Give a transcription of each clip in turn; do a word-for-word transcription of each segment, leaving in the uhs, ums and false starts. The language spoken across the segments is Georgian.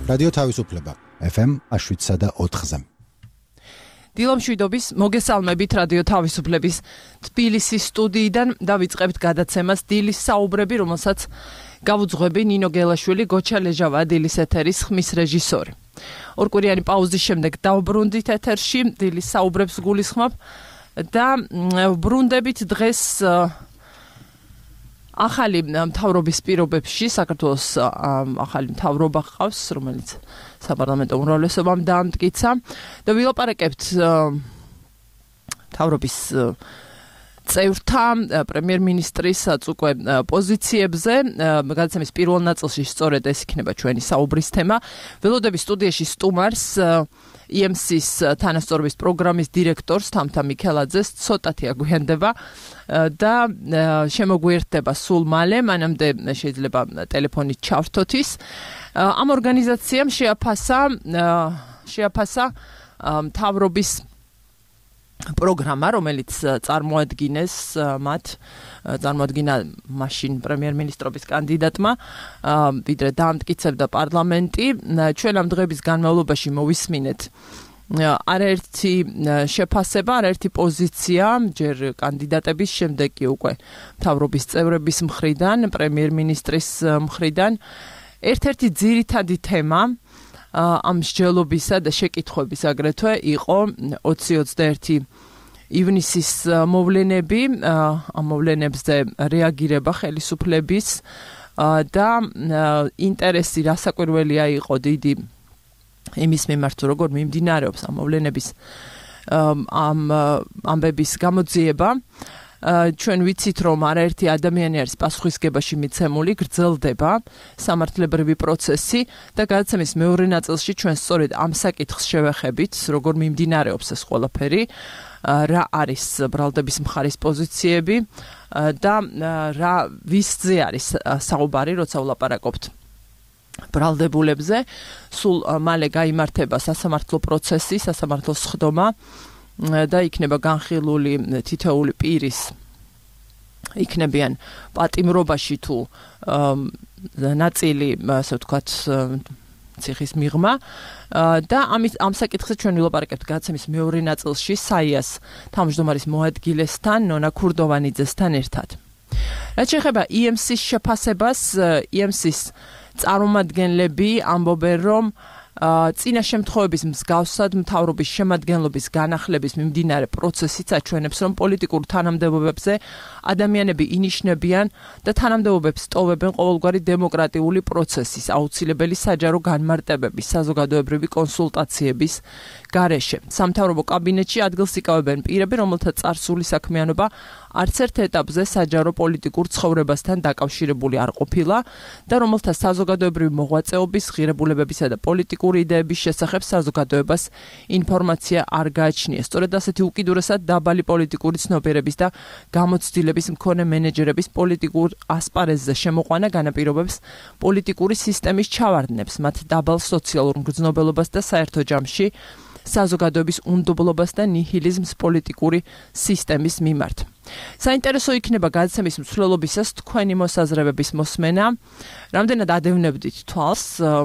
რადიო თავისუფლება ეფ ემ შვიდსა და ოთხზე. დილამ შვიდობის მოგესალმებით რადიო თავისუფლების თბილისის სტუდიიდან დავიწყებთ გადაცემას დილის საუბრები, რომელსაც გავუძღვები ნინო გელაშვილი, გოჩა ლეჟავა, დილის ეთერის ხმის რეჟისორი. ორკვირიანი პაუზის შემდეგ დავბრუნდით ეთერში, დილის საუბრებს გულისხმობ და ბრუნდებით დღეს ახალი მთავრობის პირობებში, საქართველოს ახალი მთავრობა ყავს, რომელიც საპარლამენტო უმრავლესობამ დაამტკიცა და ვილაპარაკებთ მთავრობის წევრთა, პრემიერ-მინისტრისაც უკვე პოზიციებზე. გადაცემის პირველ ნაწილში სწორედ ეს იქნება ჩვენი საუბრის თემა. ველოდები სტუდიაში სტუმარს ი ემ სი-ის თანასწორობის პროგრამის დირექტორს თამთა მიქელაძეს, ცოტათი აგვიანდება და შემოგვიერთდება სულ მალე, მანამდე შეიძლება ტელეფონით ჩავრთოთ ის. ამ ორგანიზაციამ შეაფასა შეაფასა მთავრობის პროგრამა, რომელიც წარმოადგინეს მათ, წარმოადგინა მაშინ პრემიერ-მინისტრობის კანდიდატმა, ვიდრე დაამტკიცებდა პარლამენტი. ჩვენ ამ დღების განმავლობაში მოვისმინეთ არაერთი შეფასება, არაერთი პოზიცია, ჯერ კანდიდატების, შემდეგ კი უკვე მთავრობის წევრების მხრიდან, პრემიერ-მინისტრის მხრიდან. ერთ-ერთი ძირითადი თემა ამ მსჯელობისა და შეკითხვების აგრეთვე იყო ოცი ოცდაერთი ივნისის მოვლენები, ამ მოვლენებზე რეაგირება ხელისუფლების და ინტერესი რასაკვირველია იყო დიდი იმის მიმართ, როგორ მიმდინარეობს ამ მოვლენების ამ ამბების გამოძიება. ჩვენ ვიცით, რომ არაერთი ადამიანი არის პასუხისგებაში მიცემული, გრძელდება სამართლებრივი პროცესი და გადაცემის მეორე ნაწილში ჩვენ სწორედ ამ საკითხს შევეხებით, როგორ მიმდინარეობს ეს ყველაფერი, რა არის ბრალდების მხარის პოზიციები და რა ვისზე არის საუბარი, როცა ვლაპარაკობთ ბრალდებულებზე. სულ მალე გაიმართება სასამართლო პროცესი, სასამართლოს სხდომა და იქნება განხილული თითოეული პირის იქნებიან პატიმრობაში თუ ნაწილი, ასე ვთქვათ, ციხის მიღმა და ამის ამ საკითხზე ჩვენ ვილაპარაკებთ გადაცემის მეორე ნაწილში საიას თავმჯდომარის მოადგილესთან, ნონა ქურდოვანიძესთან ერთად. რაც შეეხება ი ემ სი-ის შეფასებას, ი ემ სი-ის წარმომადგენლები ამბობენ, რომ წინა შემთხვევების მსგავსად მთავრობის შემადგენლობის განახლების მიმდინარე პროცესიც აჩვენებს, რომ პოლიტიკურ თანამდებობებზე ადამიანები ინიშნებიან და თანამდებობებს ტოვებენ ყოველგვარი დემოკრატიული პროცესის, აუცილებელი საჯარო განმარტებების, საზოგადოებრივი კონსულტაციების გარეშე. სამთავრობო კაბინეტში ადგილს იკავებენ პირები, რომელთა წარსული საქმიანობა არც ერთ ეტაპზე საჯარო პოლიტიკურ ცხოვრებასთან დაკავშირებული არ ყოფილა და რომელთა საზოგადოებრივი მოღვაწეობის, ღირებულებებისა და პოლიტიკური იდეების შესახებ საზოგადოებას ინფორმაცია არ გააჩნია. სწორედ ასეთი უკიდურესად დაბალი პოლიტიკური ცნობიერების და გამოცდილების მქონე მენეჯერების პოლიტიკურ ასპარეზზე შემოყვანა განაპირობებს პოლიტიკური სისტემის ჩავარდნებს, მათ დაბალ სოციალურ მგრძნობელობას და საერთო ჯამში საზოგადოების უნდობლობას და ნიჰილიზმს პოლიტიკური სისტემის მიმართ. საინტერესო იქნება გადაცემის მსვლელობისას თქვენი მოსაზრებების მოსმენა. რამდენად ადევნებდით თვალს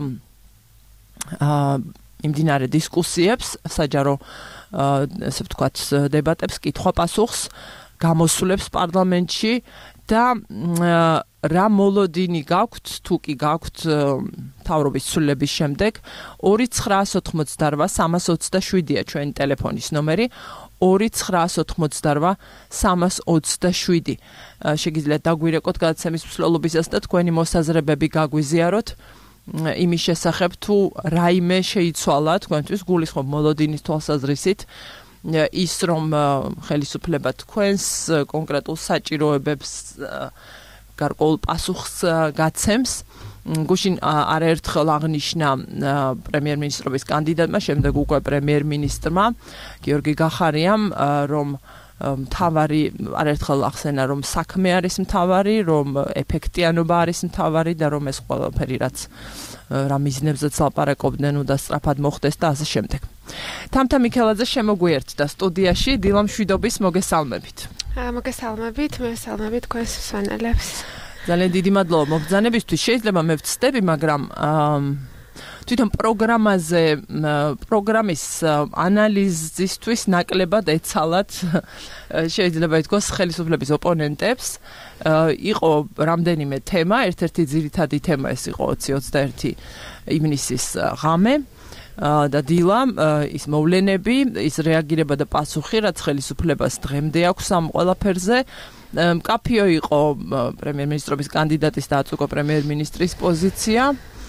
იმდინარე დისკუსიებს, საჯარო ასე ვთქვათ დებატებს, კითხვა-პასუხს, გამოსვლებს პარლამენტში და რა მოლოდინი გაქვთ, თუ კი გაქვთ მთავრობის ცვლილების შემდეგ. ორი ცხრაას ოთხმოცდარვა სამას ოცდაშვიდია ჩვენი ტელეფონის ნომერი, ორი ცხრაას ოთხმოცდარვა სამას ოცდაშვიდი. შეგიძლიათ დაგვირეკოთ გადაცემის მსვლელობისას და თქვენი მოსაზრებები გაგვიზიაროთ იმის შესახებ, თუ რაიმე შეიცვალა თქვენთვის, გულისხმობ მოლოდინის თვალსაზრისით, ის რომ ხელისუფლება თქვენს კონკრეტულ საჭიროებებს გარკვეულ პასუხს გაცემს. გუშინ არაერთხელ აღნიშნა პრემიერ-მინისტრობის კანდიდატმა, შემდეგ უკვე პრემიერ-მინისტრმა გიორგი გახარიამ, რომ მთავარი არაერთხელ ახსენა, რომ საქმე არის მთავარი, რომ ეფექტიანობა არის მთავარი და რომ ეს ყველაფერი რაც რა მიზნებზეც ლაპარაკობდნენ უნდა სწრაფად მოხდეს და ასე შემდეგ. თამთა მიქელაძე შემოგვიერთდა სტუდიაში, დილამ შვიდობის მოგესალმებით. მოგესალმებით, მოგესალმებით თქვენს მსმენელებს. ძალიან დიდი მადლობა მობრძანებისთვის. შეიძლება მე ვწდები, მაგრამ თვითონ პროგრამაზე პროგრამის ანალიზისთვის ნაკლებად ეცალათ შეიძლება ითქვას ხელისუფლების ოპონენტებს იყო რამდენიმე თემა ერთ-ერთი ძირითადი თემა ეს იყო ოცი ოცდაერთი ივნისის ღამე და დილა ის მოვლენები ის რეაგირება და პასუხი რაც ხელისუფლებას დღემდე აქვს ამ ყველაფერზე მკაფიო იყო პრემიერ-მინისტრობის კანდიდატის და აწუყო პრემიერ-მინისტრის პოზიცია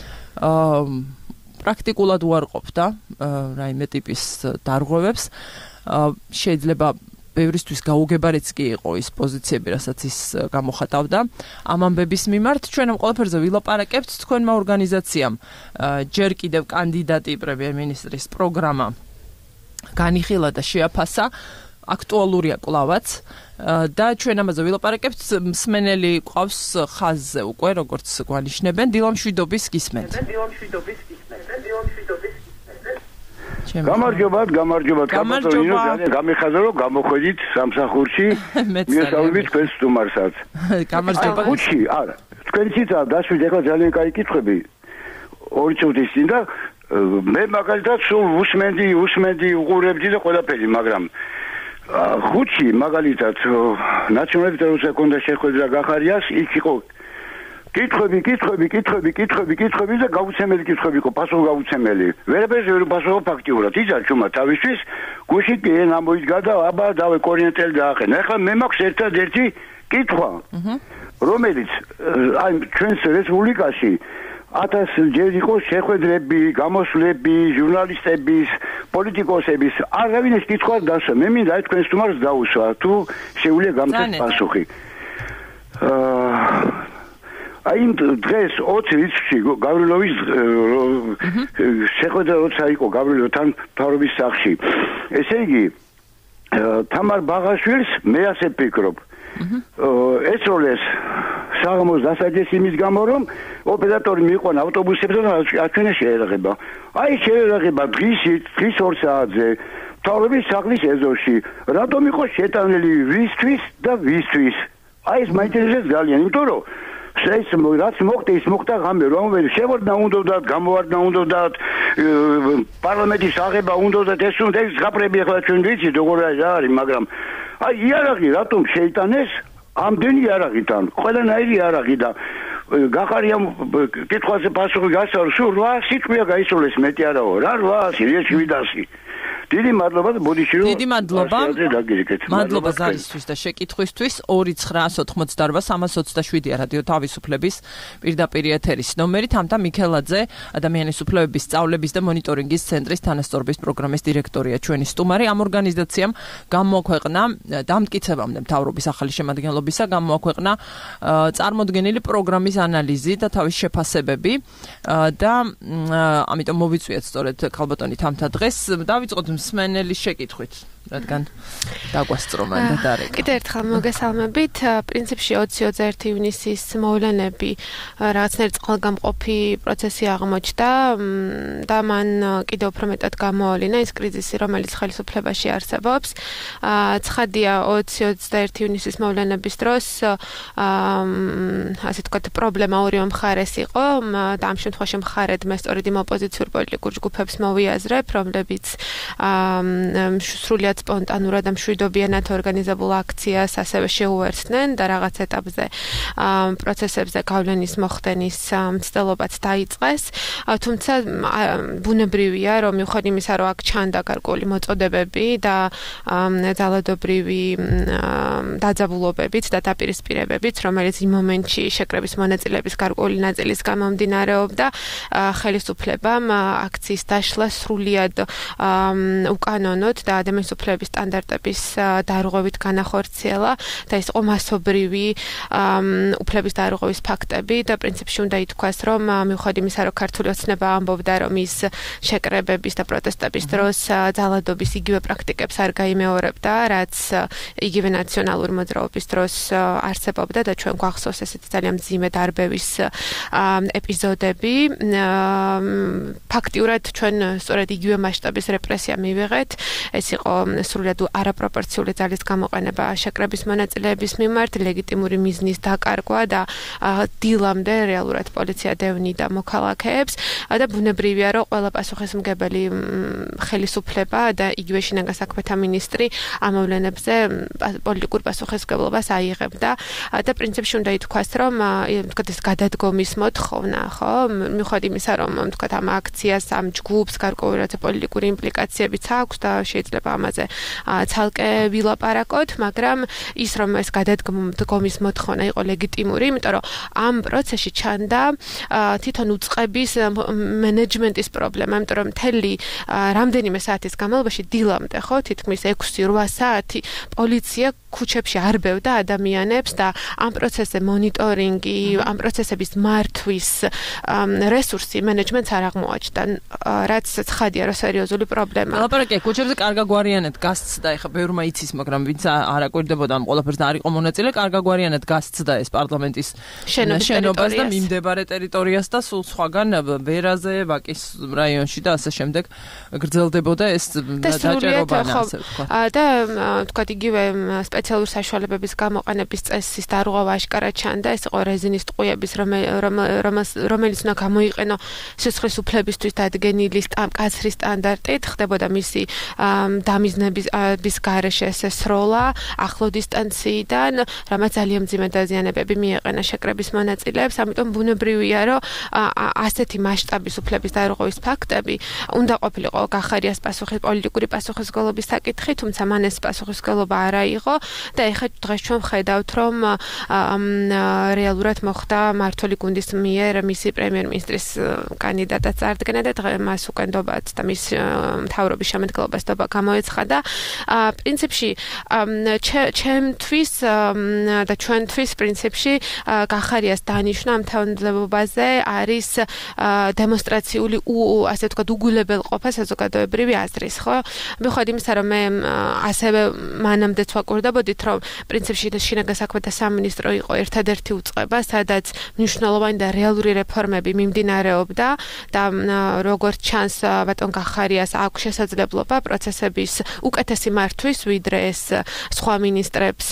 პრაქტიკულად უარყოფდა რაიმე ტიპის დარღვევებს შეიძლება ბევრისთვის გაუგებარიც კი იყო ის პოზიციები, რასაც ის გამოხატავდა ამ ამბების მიმართ. ჩვენ ამ ყველაფერზე ვილაპარაკებთ თქვენმა ორგანიზაციამ ჯერ კიდევ კანდიდატი პრემიერ-მინისტრის პროგრამა განიხილა და შეაფასა აქტუალურია კლავაც და ჩვენ ამაზე ვილაპარაკებთ მსმენელი ყავს ხაზზე უკვე როგორც გვანიშნებენ დილამშვიდობის გისმენთ. დილამშვიდობის გისმენთ. დილამშვიდობის გამარჯობა, გამარჯობა, კაპიტანო, გამიხაზა რომ გამოხვედით სამსახურში, მიესალმებით თქვენ სტუმარსაც. გამარჯობა. ხუთში, არა, თქვენ ციტა დაშვით ახლა ძალიან კაი კითხვები. ორი წუთის წინ და მე მაგალითად სულ უსმენდი, უსმენდი, უყურებდი და ყველაფერი, მაგრამ ხუთში მაგალითად ნაციონალური ტერორიზმის კონდა შეხვედრა გახარიას, იქ იყო კითხვები, კითხვები, კითხვები, კითხვები, კითხვები და გაუცემელი კითხვები იყო, პასუხგაუცემელი. ვერაფერს ვერ უპასუხო ფაქტიურად. იზარ ჩუმა თავისთვის, გუში კი ენა მოიდგა და აბა დავე კორინტელი დაახენა. ახლა მე მაქვს ერთადერთი კითხვა, რომელიც აი ჩვენს რესპუბლიკაში ათას ჯერ იყო შეხვედრები, გამოსვლები, ჟურნალისტების, პოლიტიკოსების, არავინ ეს კითხვა არ დასვა. მე მინდა აი თქვენ სტუმარს დაუსვა, თუ შეუძლია გამწეს პასუხი. აა აი დღეს ოცი რიცხვში გავრილოვის შეხვედრა როცა იყო გავრილოვთან მთავრობის სახლში. ესე იგი თამარ ბაღაშვილს მე ასე ვფიქრობ. ესროლეს საღამოს დასაჯეს იმის გამო რომ ოპერატორი მიიყვანა ავტობუსებზე და აჩვენა შეერაღება. აი შეერაღება დღისით, დღის ორ საათზე მთავრობის სახლის ეზოში. რატომ იყო შეტანილი ვისთვის და ვისთვის? აი ეს მაინტერესებს ძალიან, იმიტომ რომ ეს რაც მოხდა ის მოხდა ღამე რომ შევარდნა უნდათ გამოვარდნა უნდათ პარლამენტის აღება უნდათ ეს უნდა ის გაფრები ახლა ჩვენ ვიცით როგორ არის მაგრამ აი იარაღი რატომ შეიტანეს ამდენი იარაღიდან ყველანაირი იარაღი და გახარია კითხვაზე პასუხი გასარო სულ რვა სიტყვია გაისროლეს მეტი არაო რა რვა შვიდასი დიდი მადლობა და ბოდიში რომ დიდი მადლობა მადლობა ზარისთვის და შეკითხვისთვის ორი ცხრაას ოთხმოცდაორვა სამას ოცდაშვიდია რადიო თავისუფლების პირდაპირ ეთერის ნომერი თამთა მიქელაძე ადამიანის უფლებების სწავლების და მონიტორინგის ცენტრის თანასწორობის პროგრამის დირექტორია ჩვენი სტუმარი ამ ორგანიზაციამ გამოაქვეყნა დამტკიცებამდე მთავრობის ახალი შემადგენლობისა გამოაქვეყნა წარმოდგენილი პროგრამის ანალიზი და თავის შეფასებები და ამიტომ მოვიწვიეთ სწორედ ქალბატონი თამთა დღეს დავიწყოთ მსმენელი შეკითხვით რადგან დაგვასწრო მან და დარეკა. კიდევ ერთხელ მოგესალმებით. პრინციპში ოცი ოცდაერთი ივნისის მოვლენები რაღაცნაირ წყალგამყოფი პროცესი აღმოჩნდა და მან კიდევ უფრო მეტად გამოავლინა ის კრიზისი, რომელიც ხელისუფლებაში არსებობს. ცხადია ოცი ოცდაერთი ივნისის მოვლენების დროს ასე თქვათ პრობლემა ორივე მხარეს იყო და ამ შემთხვევაში მხარედ მე სწორედ იმ ოპოზიციურ პოლიტიკურ ჯგუფებს მოვიაზრებ, რომლებიც სრულიად სპონტანურად და მშვიდობიანად ორგანიზებულ აქციას ასევე შეუერთდნენ და რაღაც ეტაპზე პროცესებზე გავლენის მოხდენის მცდელობაც დაიწყეს. თუმცა ბუნებრივია, რომ მიუხედავად იმისა, რომ აქ ჩანდა გარკვეული მოწოდებები და ძალადობრივი დაძაბულობებით და დაპირისპირებებით, რომელიც იმ მომენტში შეკრების მონაწილეების გარკვეული ნაწილის გამომდინარეობდა, ხელისუფლებამ აქციის დაშლა სრულიად უკანონოდ და ადამიანის უფლებების სტანდარტების დარღვევით განახორციელა და ის იყო მასობრივი უფლების დარღვევის ფაქტები და პრინციპში უნდა ითქვას, რომ მიუხედავად იმისა, რომ ქართული ოცნება ამბობდა, რომ ის შეკრებების და პროტესტების დროს ძალადობის იგივე პრაქტიკებს არ გაიმეორებდა, რაც იგივე ნაციონალური მოძრაობის დროს არსებობდა და ჩვენ გვახსოვს ესეთი ძალიან მძიმე დარბევის ეპიზოდები. ფაქტიურად ჩვენ სწორედ იგივე მასშტაბის რეპრესია მივიღეთ. ეს იყო სრულად არაპროპორციული ძალის გამოყენება შეკრების მონაწილეების მიმართ, ლეგიტიმური მიზნის დაკარგვა და დილამდე რეალურად პოლიცია დევნიდა მოქალაქეებს და ბუნებრივია, რომ ყველა პასუხისმგებელი ხელისუფლება და იგივე შინაგან საქმეთა მინისტრი ამოვლენებზე პოლიტიკურ პასუხისმგებლობას აიღებდა და პრინციპში უნდა ითქვას, რომ თქვათ ეს გადადგომის მოთხოვნა, ხო, მიუხედავად იმისა, რომ თქვათ ამ აქციას, ამ ჯგუფს გარკვეული პოლიტიკური იმპლიკაციებიც აქვს და შეიძლება ამაზე ცალკე ვილაპარაკოთ, მაგრამ ის რომ ეს გადადგომის მოთხოვნა იყო ლეგიტიმური, იმიტომ რომ ამ პროცესში ჩანდა თვითონ უწყების მენეჯმენტის პრობლემა, იმიტომ რომ მთელი რამდენიმე საათის განმავლობაში დილამდე, ხო, თითქმის ექვსი რვა საათი პოლიცია ქუჩებში არბევდა ადამიანებს და ამ პროცესზე მონიტორინგი, ამ პროცესების მართვის რესურსი მენეჯმენტს არ აღმოაჩნდა, რაც ცხადია, რომ სერიოზული პრობლემაა. ლაპარაკია ქუჩებზე კარგაგვარიანად გასცდა, ეხა ბევრმა იცის, მაგრამ ვინც არ აკვირდებოდა ამ ყველაფერს და არ იყო მონაწილე, კარგაგვარიანად გასცდა ეს პარლამენტის შენობას და მიმდებარე ტერიტორიას და სულ სხვაგან ვერაზე, ვაკის რაიონში და ასე შემდეგ გრძელდებოდა ეს დაჭერობა, ასე ვთქვათ. და ვთქვათ იგივე სპეციალური საშუალებების გამოყენების წესის დარღვევა აშკარად ჩანდა, ეს იყო რეზინის ტყუების, რომელიც უნდა გამოიყენო სისხლის უფლებისთვის დადგენილი მკაცრი სტანდარტით, ხდებოდა მისი დამიზნების გარეშე ეს სროლა ახლო დისტანციიდან, რამაც ძალიან მძიმე დაზიანებები მიეყენა შეკრების მონაწილეებს, ამიტომ ბუნებრივია, რომ ასეთი მასშტაბის უფლების დარღვევის ფაქტები უნდა ყოფილიყო გახარიას პასუხი პოლიტიკური პასუხისმგებლობის საკითხი, თუმცა მან ეს პასუხისმგებლობა არ აიღო და ეხლა დღეს ჩვენ ვხედავთ, რომ რეალურად მოხდა მმართველი გუნდის მიერ მისი პრემიერ-მინისტრის კანდიდატად წარდგენა და მას უკენდობაც და მის მთავრობის შემადგენლობას დობა გამოეცხადა. პრინციპში ჩემთვის და ჩვენთვის პრინციპში გახარიას დანიშვნა ამ თანამდებობაზე არის დემონსტრაციული ასე ვთქვათ უგულებელყოფა საზოგადოებრივი აზრის, ხო? მიუხედავად იმისა, რომ მე ასევე მანამდეც ვაკურდებოდით, რომ პრინციპში შინაგან საქმეთა სამინისტრო იყო ერთადერთი უწყება, სადაც მნიშვნელოვანი და რეალური რეფორმები მიმდინარეობდა და როგორც ჩანს ბატონ გახარიას აქვს შესაძლებლობა პროცესების უკეთესი მართვის, ვიდრე ეს სხვა მინისტრებს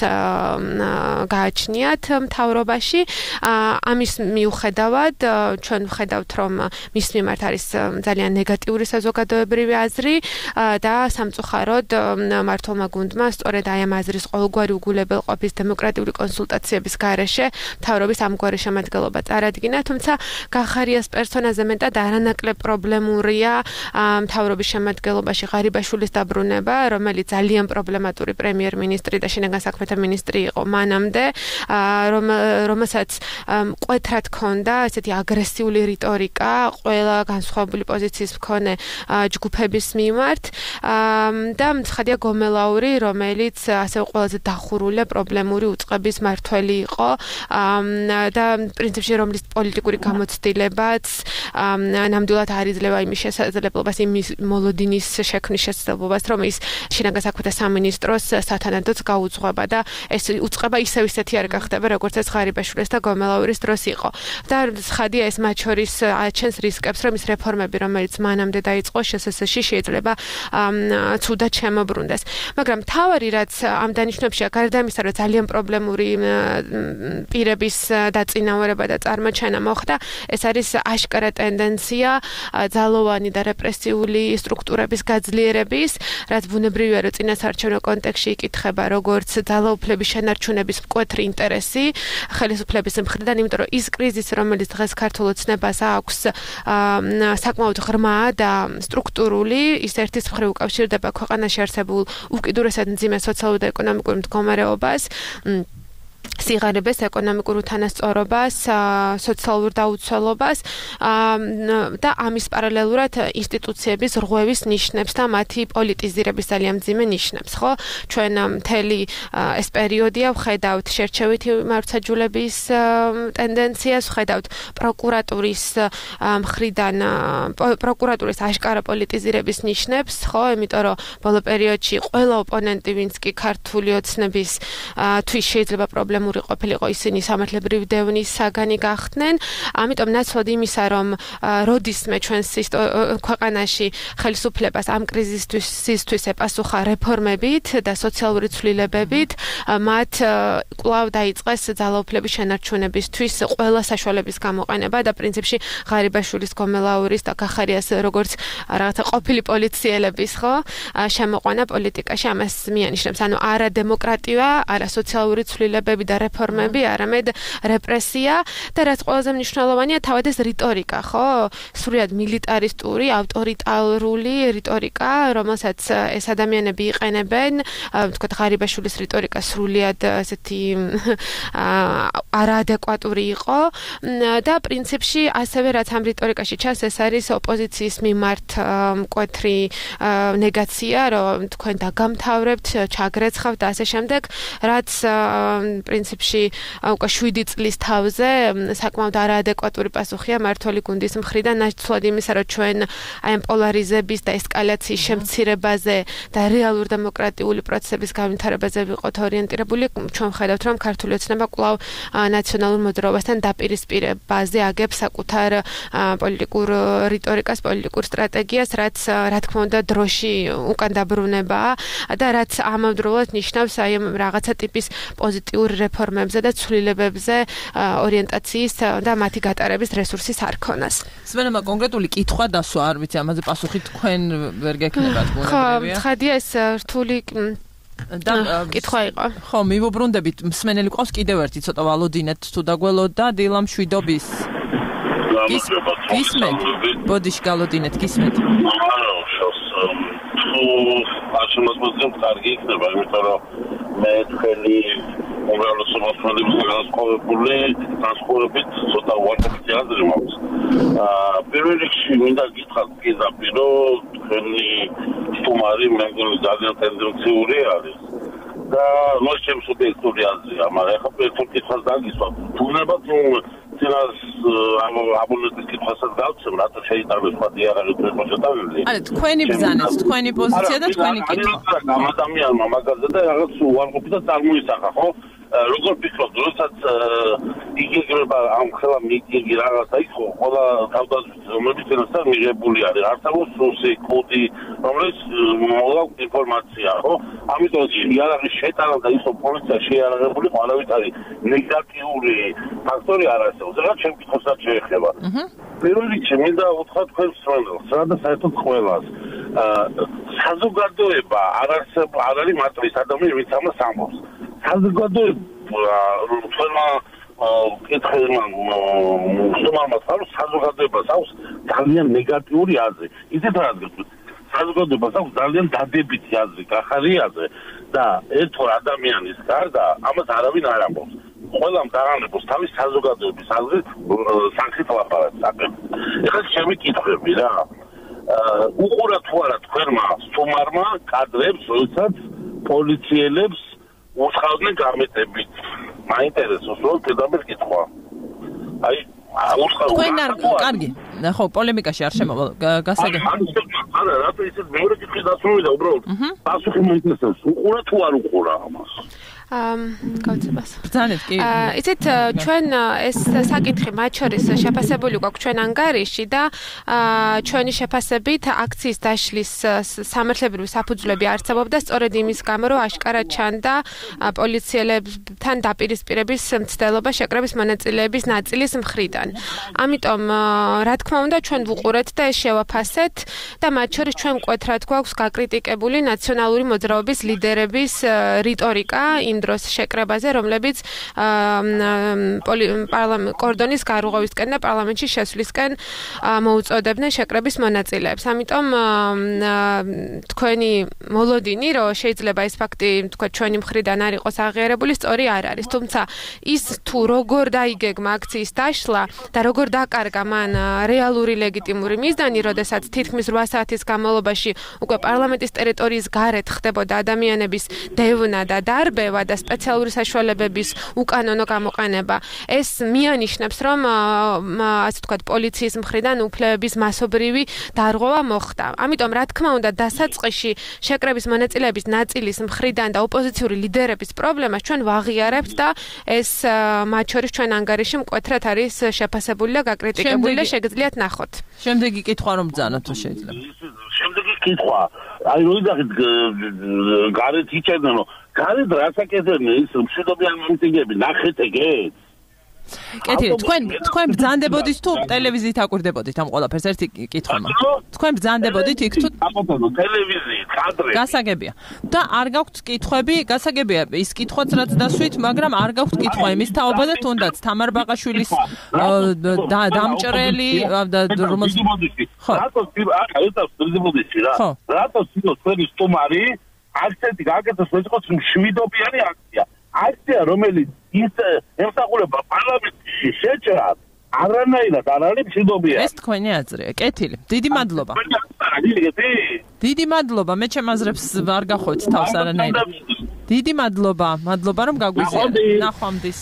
გააჩნიათ მთავრობაში. ამის მიუხედავად ჩვენ ვხედავთ, რომ მის მიმართ არის ძალიან ნეგატიური საზოგადოებრივი აზრი და სამწუხაროდ მმართველმა გუნდმა სწორედ აი ამ აზრის ყოველგვარი უგულებელყოფის დემოკრატიული კონსულტაციების გარეშე მთავრობის ამგვარი შემადგენლობა წარადგინა, თუმცა გახარიას პერსონაზე მეტად არანაკლებ პრობლემურია მთავრობის შემადგენლობაში ღარიბაშვილის დაბრუნება, რომელიც ძალიან პრობლემატური პრემიერ-მინისტრი და შინაგან საქმეთა მინისტრი იყო მანამდე, რომელსაც მკვეთრად ჰქონდა ესეთი აგრესიული რიტორიკა ყველა განსხვავებული პოზიციის მქონე ჯგუფების მიმართ და ცხადია გომელაური, რომელიც ასევე ყველაზე დახურული პრობლემური უწყების მმართველი იყო და პრინციპში რომლის პოლიტიკური გამოცდილებაც ნამდვილად არ იძლევა იმის შესაძლებლობას, იმის მოლოდინის შექმნის შესაძლებლობას, რომ ის შინაგან საქმეთა სამინისტროს სათანადოდ გაუძღვება და ეს უწყება ისევ ისეთი არ გახდება, როგორც ეს ღარიბაშვილის და გომელაურის დროს იყო. და ცხადია ეს მათ შორის აჩენს რისკებს, რომ ის რეფორმები, რომელიც მანამდე დაიწყო შსს-ში, შეიძლება ცუდად შემოbrunდეს. მაგრამ თავარი რაც ამ დანიშნულებშია, გარდა იმისა, რომ ძალიან პრობლემური პირების დაწინაურება და წარმოჩენა მოხდა, ეს არის აშკარა ტენდენცია ძალოვანი და რეპრესიული სტრუქტურების გაძლიერების, რაც ბუნებრივია, რომ წინასაარჩევნო კონტექსტში იკითხება, როგორც ძალაუფლების შენარჩუნების მკვეთრი ინტერესი ხელისუფლების მხრიდან, იმიტომ რომ ის კრიზისი, რომელიც დღეს ქართულ ოცნებას აქვს, საკმაოდ ღრმა და სტრუქტურული, ის ერთის მხრივ უკავშირდება ქვეყანაში არსებულ უკიდურესად მძიმე სოციალურ და ეკონომიკურ მდგომარეობას, სიღარიბეს, ეკონომიკურ უთანასწორობას, სოციალურ დაუცველობას და ამის პარალელურად ინსტიტუციების რღვევის ნიშნებს და მათი პოლიტიზირების ძალიან მძიმე ნიშნებს, ხო? ჩვენ მთელი ეს პერიოდია ვხედავთ შერჩევითი მართლმსაჯულების ტენდენციას, ვხედავთ პროკურატურის მხრიდან პროკურატურის აშკარა პოლიტიზირების ნიშნებს, ხო? იმიტომ რომ ბოლო პერიოდში ყველა ოპონენტი, ვინც კი ქართული ოცნების თვის შეიძლება პრობლემური პასუხი ყოფილიყო ისინი სამართლებრივი დევნის საგანი გახდნენ. ამიტომ ნაცვლად იმისა, რომ როდის მე ჩვენს ქვეყანაში ხელისუფლებას ამ კრიზისისთვის ეპასუხა რეფორმებით და სოციალური ცვლილებებით, მათ კვლავ დაიწყეს ძალაუფლების შენარჩუნებისთვის ყველა საშუალების გამოყენება და პრინციპში ღარიბაშვილის, გომელაურის და კახარიას როგორც რაღაცა ყოფილი პოლიციელების ხო შემოყვანა პოლიტიკაში ამას მიანიშნებს. ანუ არა დემოკრატია, არა სოციალური ცვლილებები და რეფორმები, არამედ რეპრესია და რაც ყველაზე მნიშვნელოვანია, თავად ეს რიტორიკა, ხო? სრულად მილიტარისტური, ავტორიტარული რიტორიკა, რომელსაც ეს ადამიანები იყენებენ, თქვათ ღარიბაშვილის რიტორიკა სრულად ესეთი არაადეკვატური იყო და პრინციპში ასევე რაც ამ რიტორიკაში ჩანს, ეს არის ოპოზიციის მიმართ მკვეთრი ნეგაცია, რომ თქვენ დაგამთავრებთ, ჩაგრეცხავთ და ასე შემდეგ, რაც პრინციპში უკვე შვიდი წლის თავზე საკმაოდ არაადეკვატური პასუხია მართველი გუნდის მხრიდან, ნაცვლად იმისა, რომ ჩვენ აი ამ პოლარიზების და ესკალაციის შემცირებაზე და რეალურ დემოკრატიული პროცესების განვითარებაზე ვიყოთ ორიენტირებული, ჩვენ ხედავთ, რომ ქართული ოცნება კვლავ ნაციონალურ მოძრაობასთან დაპირისპირებაზე აგებს საკუთარ პოლიტიკურ რიტორიკას, პოლიტიკურ სტრატეგიას, რაც რა თქმა უნდა დროში უკან დაბრუნებაა და რაც ამავდროულად ნიშნავს აი ამ რაღაცა ტიპის პოზიტიურ რეფორმებზე და ცვლილებებზე ორიენტაციის და მათი გატარების რესურსის არქონას. სვენემა კონკრეტული კითხვა დასვა, არ ვიცი, ამაზე პასუხი თქვენ ვერ გექნებათ ბუნებრივია. ხო, ცხადია ეს რთული და კითხვა იყო. ხო, მივუბრუნდებით, მსმენელი ყავს კიდევ ერთი ცოტა ვალოდინეთ თუ დაგველოდა დილა მშვიდობის. გისმენთ? ბოდიში გალოდინეთ, გისმენთ. აშენოს მოძებნ კარგი იქნება, იმიტომ რომ მე თქვენი უმრავლესობას განსხვავებული განსხვავებით ცოტა უარყოფითი აზრი მაქვს. პირველ რიგში მინდა გითხრათ პირდაპირ, რომ თქვენი სტუმარი მე მგონი ძალიან ტენდენციური არის და ნუ ჩემს სუბიექტური აზრია, მაგრამ ახლა პირველ კითხვას დაგისვამ. თუნდაც წინას აბონენტის კითხვასაც გავცემ, რატო შეიტანოს სხვა დიაღები პროპოზიტავები. არა, თქვენი ბრძანეთ, თქვენი პოზიცია და თქვენი კითხვა. ამ ადამიანმა მაგაზე და რაღაც უარყოფითად წარმოისახა, ხო? როგორ ფიქრობთ, როდესაც იგეგმება ამ ხელა მიტინგი რაღაცა იქო, ყველა თავდაცვის რომლებიც ენასთან მიღებული არის, არსებობს სუსი, კუდი, რომელიც მოგაქვს ინფორმაცია, ხო? ამიტომ იარაღის შეტანა და ისო პოლიცია შეიარაღებული, ყველავით არის ნეგატიური ფაქტორი არ არსებობს. რა ჩემ კითხვასაც შეეხება. პირველ რიგში მინდა უთხრა თქვენ მსმენელს, რა და საერთოდ ყველას. საზოგადოება არ არსებობს, არ არის მარტო ის ადამიანი, ვინც ამას ამბობს. საზოგადოება თქვენმა კითხულმა სტუმარმა საზოგადოებას აქვს ძალიან ნეგატიური აზრი. ისეთ რადგან საზოგადოებას აქვს ძალიან დადებითი აზრი კახარიაზე და ერთ-ორ ადამიანის გარდა ამას არავინ არ ამბობს. ყველამ დაანებოს თავის საზოგადოების აზრი სანქციით ლაპარაკს. ეხლა ჩემი კითხვები რა. უყურა თუ არა თქვენმა სტუმარმა კადრებს, როდესაც პოლიციელებს უსხავდნენ გამეტებით. მაინტერესებს რომ პირდაპირ კითხვა. აი, უსხავ. თქვენ არ კარგი. ხო, პოლემიკაში არ შემოვალ. გასაგებ. არა, რატო ისე მეორე კითხვის დასრულდა უბრალოდ. პასუხი მოინტერესებს. უყურა თუ არ უყურა ამას. ამ გავწებას. ბრძანეთ კი. იცით ჩვენ ეს საკითხი მათ შორის შეფასებული გვაქვს ჩვენ ანგარიში და ჩვენი შეფასებით აქციის დაშლის სამართლებრივი საფუძვლები არსებობდა სწორედ იმის გამო, რომ აშკარად ჩანდა პოლიციელებთან დაპირისპირების მცდელობა შეკრების მონაწილეების ნაწილის მხრიდან. ამიტომ რა თქმა უნდა ჩვენ ვუყურეთ და ეს შევაფასეთ და მათ შორის ჩვენ მკვეთრად გვაქვს გაკრიტიკებული ნაციონალური მოძრაობის ლიდერების რიტორიკა იმ დროს შეკრებაზე, რომლებიც კორდონის გარღვევისკენ და პარლამენტში შესვლისკენ მოუწოდებდნენ შეკრების მონაწილეებს. ამიტომ თქვენი მოლოდინი, რომ შეიძლება ეს ფაქტი თქვა ჩვენი მხრიდან არ იყოს აღიარებული, სწორი არ არის. თუმცა ის თუ როგორ დაიგეგმა აქციის დაშლა და როგორ დაკარგა მან რეალური ლეგიტიმური მიზანი, როდესაც თითქმის რვა საათის განმავლობაში უკვე პარლამენტის ტერიტორიის გარეთ ხდებოდა ადამიანების დევნა და დარბევა და სპეციალური საშუალებების უკანონო გამოყენება ეს მიანიშნებს რომ ასე ვთქვათ პოლიციის მხრიდან უფლებების მასობრივი დარღვევა მოხდა. ამიტომ რა თქმა უნდა დასაწყისში შეკრების მონაწილეების ნაწილის მხრიდან და ოპოზიციური ლიდერების პრობლემას ჩვენ ვაღიარებთ და ეს მათ შორის ჩვენ ანგარიში მკვეთრად არის შეფასებული და გაკრიტიკებული და შეგიძლიათ ნახოთ. შემდეგი კითხვა რომ ბძანოთ თუ შეიძლება. შემდეგი კითხვა აი როდესაც გარეთ იჭერდნენ რომ გარეთ რასაკეთებდნენ ის მშვიდობიან მომიტინგეები ნახეთ ეგეთ კეთილი თქვენ თქვენ ბრძანდებოდით თუ ტელევიზიით აკვირდებოდით ამ ყველაფერს ერთი კითხვა თქვენ ბრძანდებოდით იქ თუ ტელევიზიით კადრები გასაგებია და არ გაქვთ კითხვები გასაგებია ის კითხვაც რაც დასვით მაგრამ არ გაქვთ კითხვა იმის თაობა და თუნდაც თამარ ბაყაშვილის დამჭრელი რომელიც ხო რატო აქ ეს პრეზიდენტი რა რატო სიტყვა თქვენი სტუმარი აქცენტი გაკეთოს ეს მშვიდობიანი აქცია აქცია რომელიც ის ემსახურება პარლამენტში შეჭრა არანაირად არ არის მშვიდობიანი ეს თქვენი აზრია კეთილი დიდი მადლობა დიდი მადლობა მე ჩემ აზრებს არ გახვევთ თავს არანაირად დიდი მადლობა მადლობა რომ გაგვიზიარეთ ნახვამდის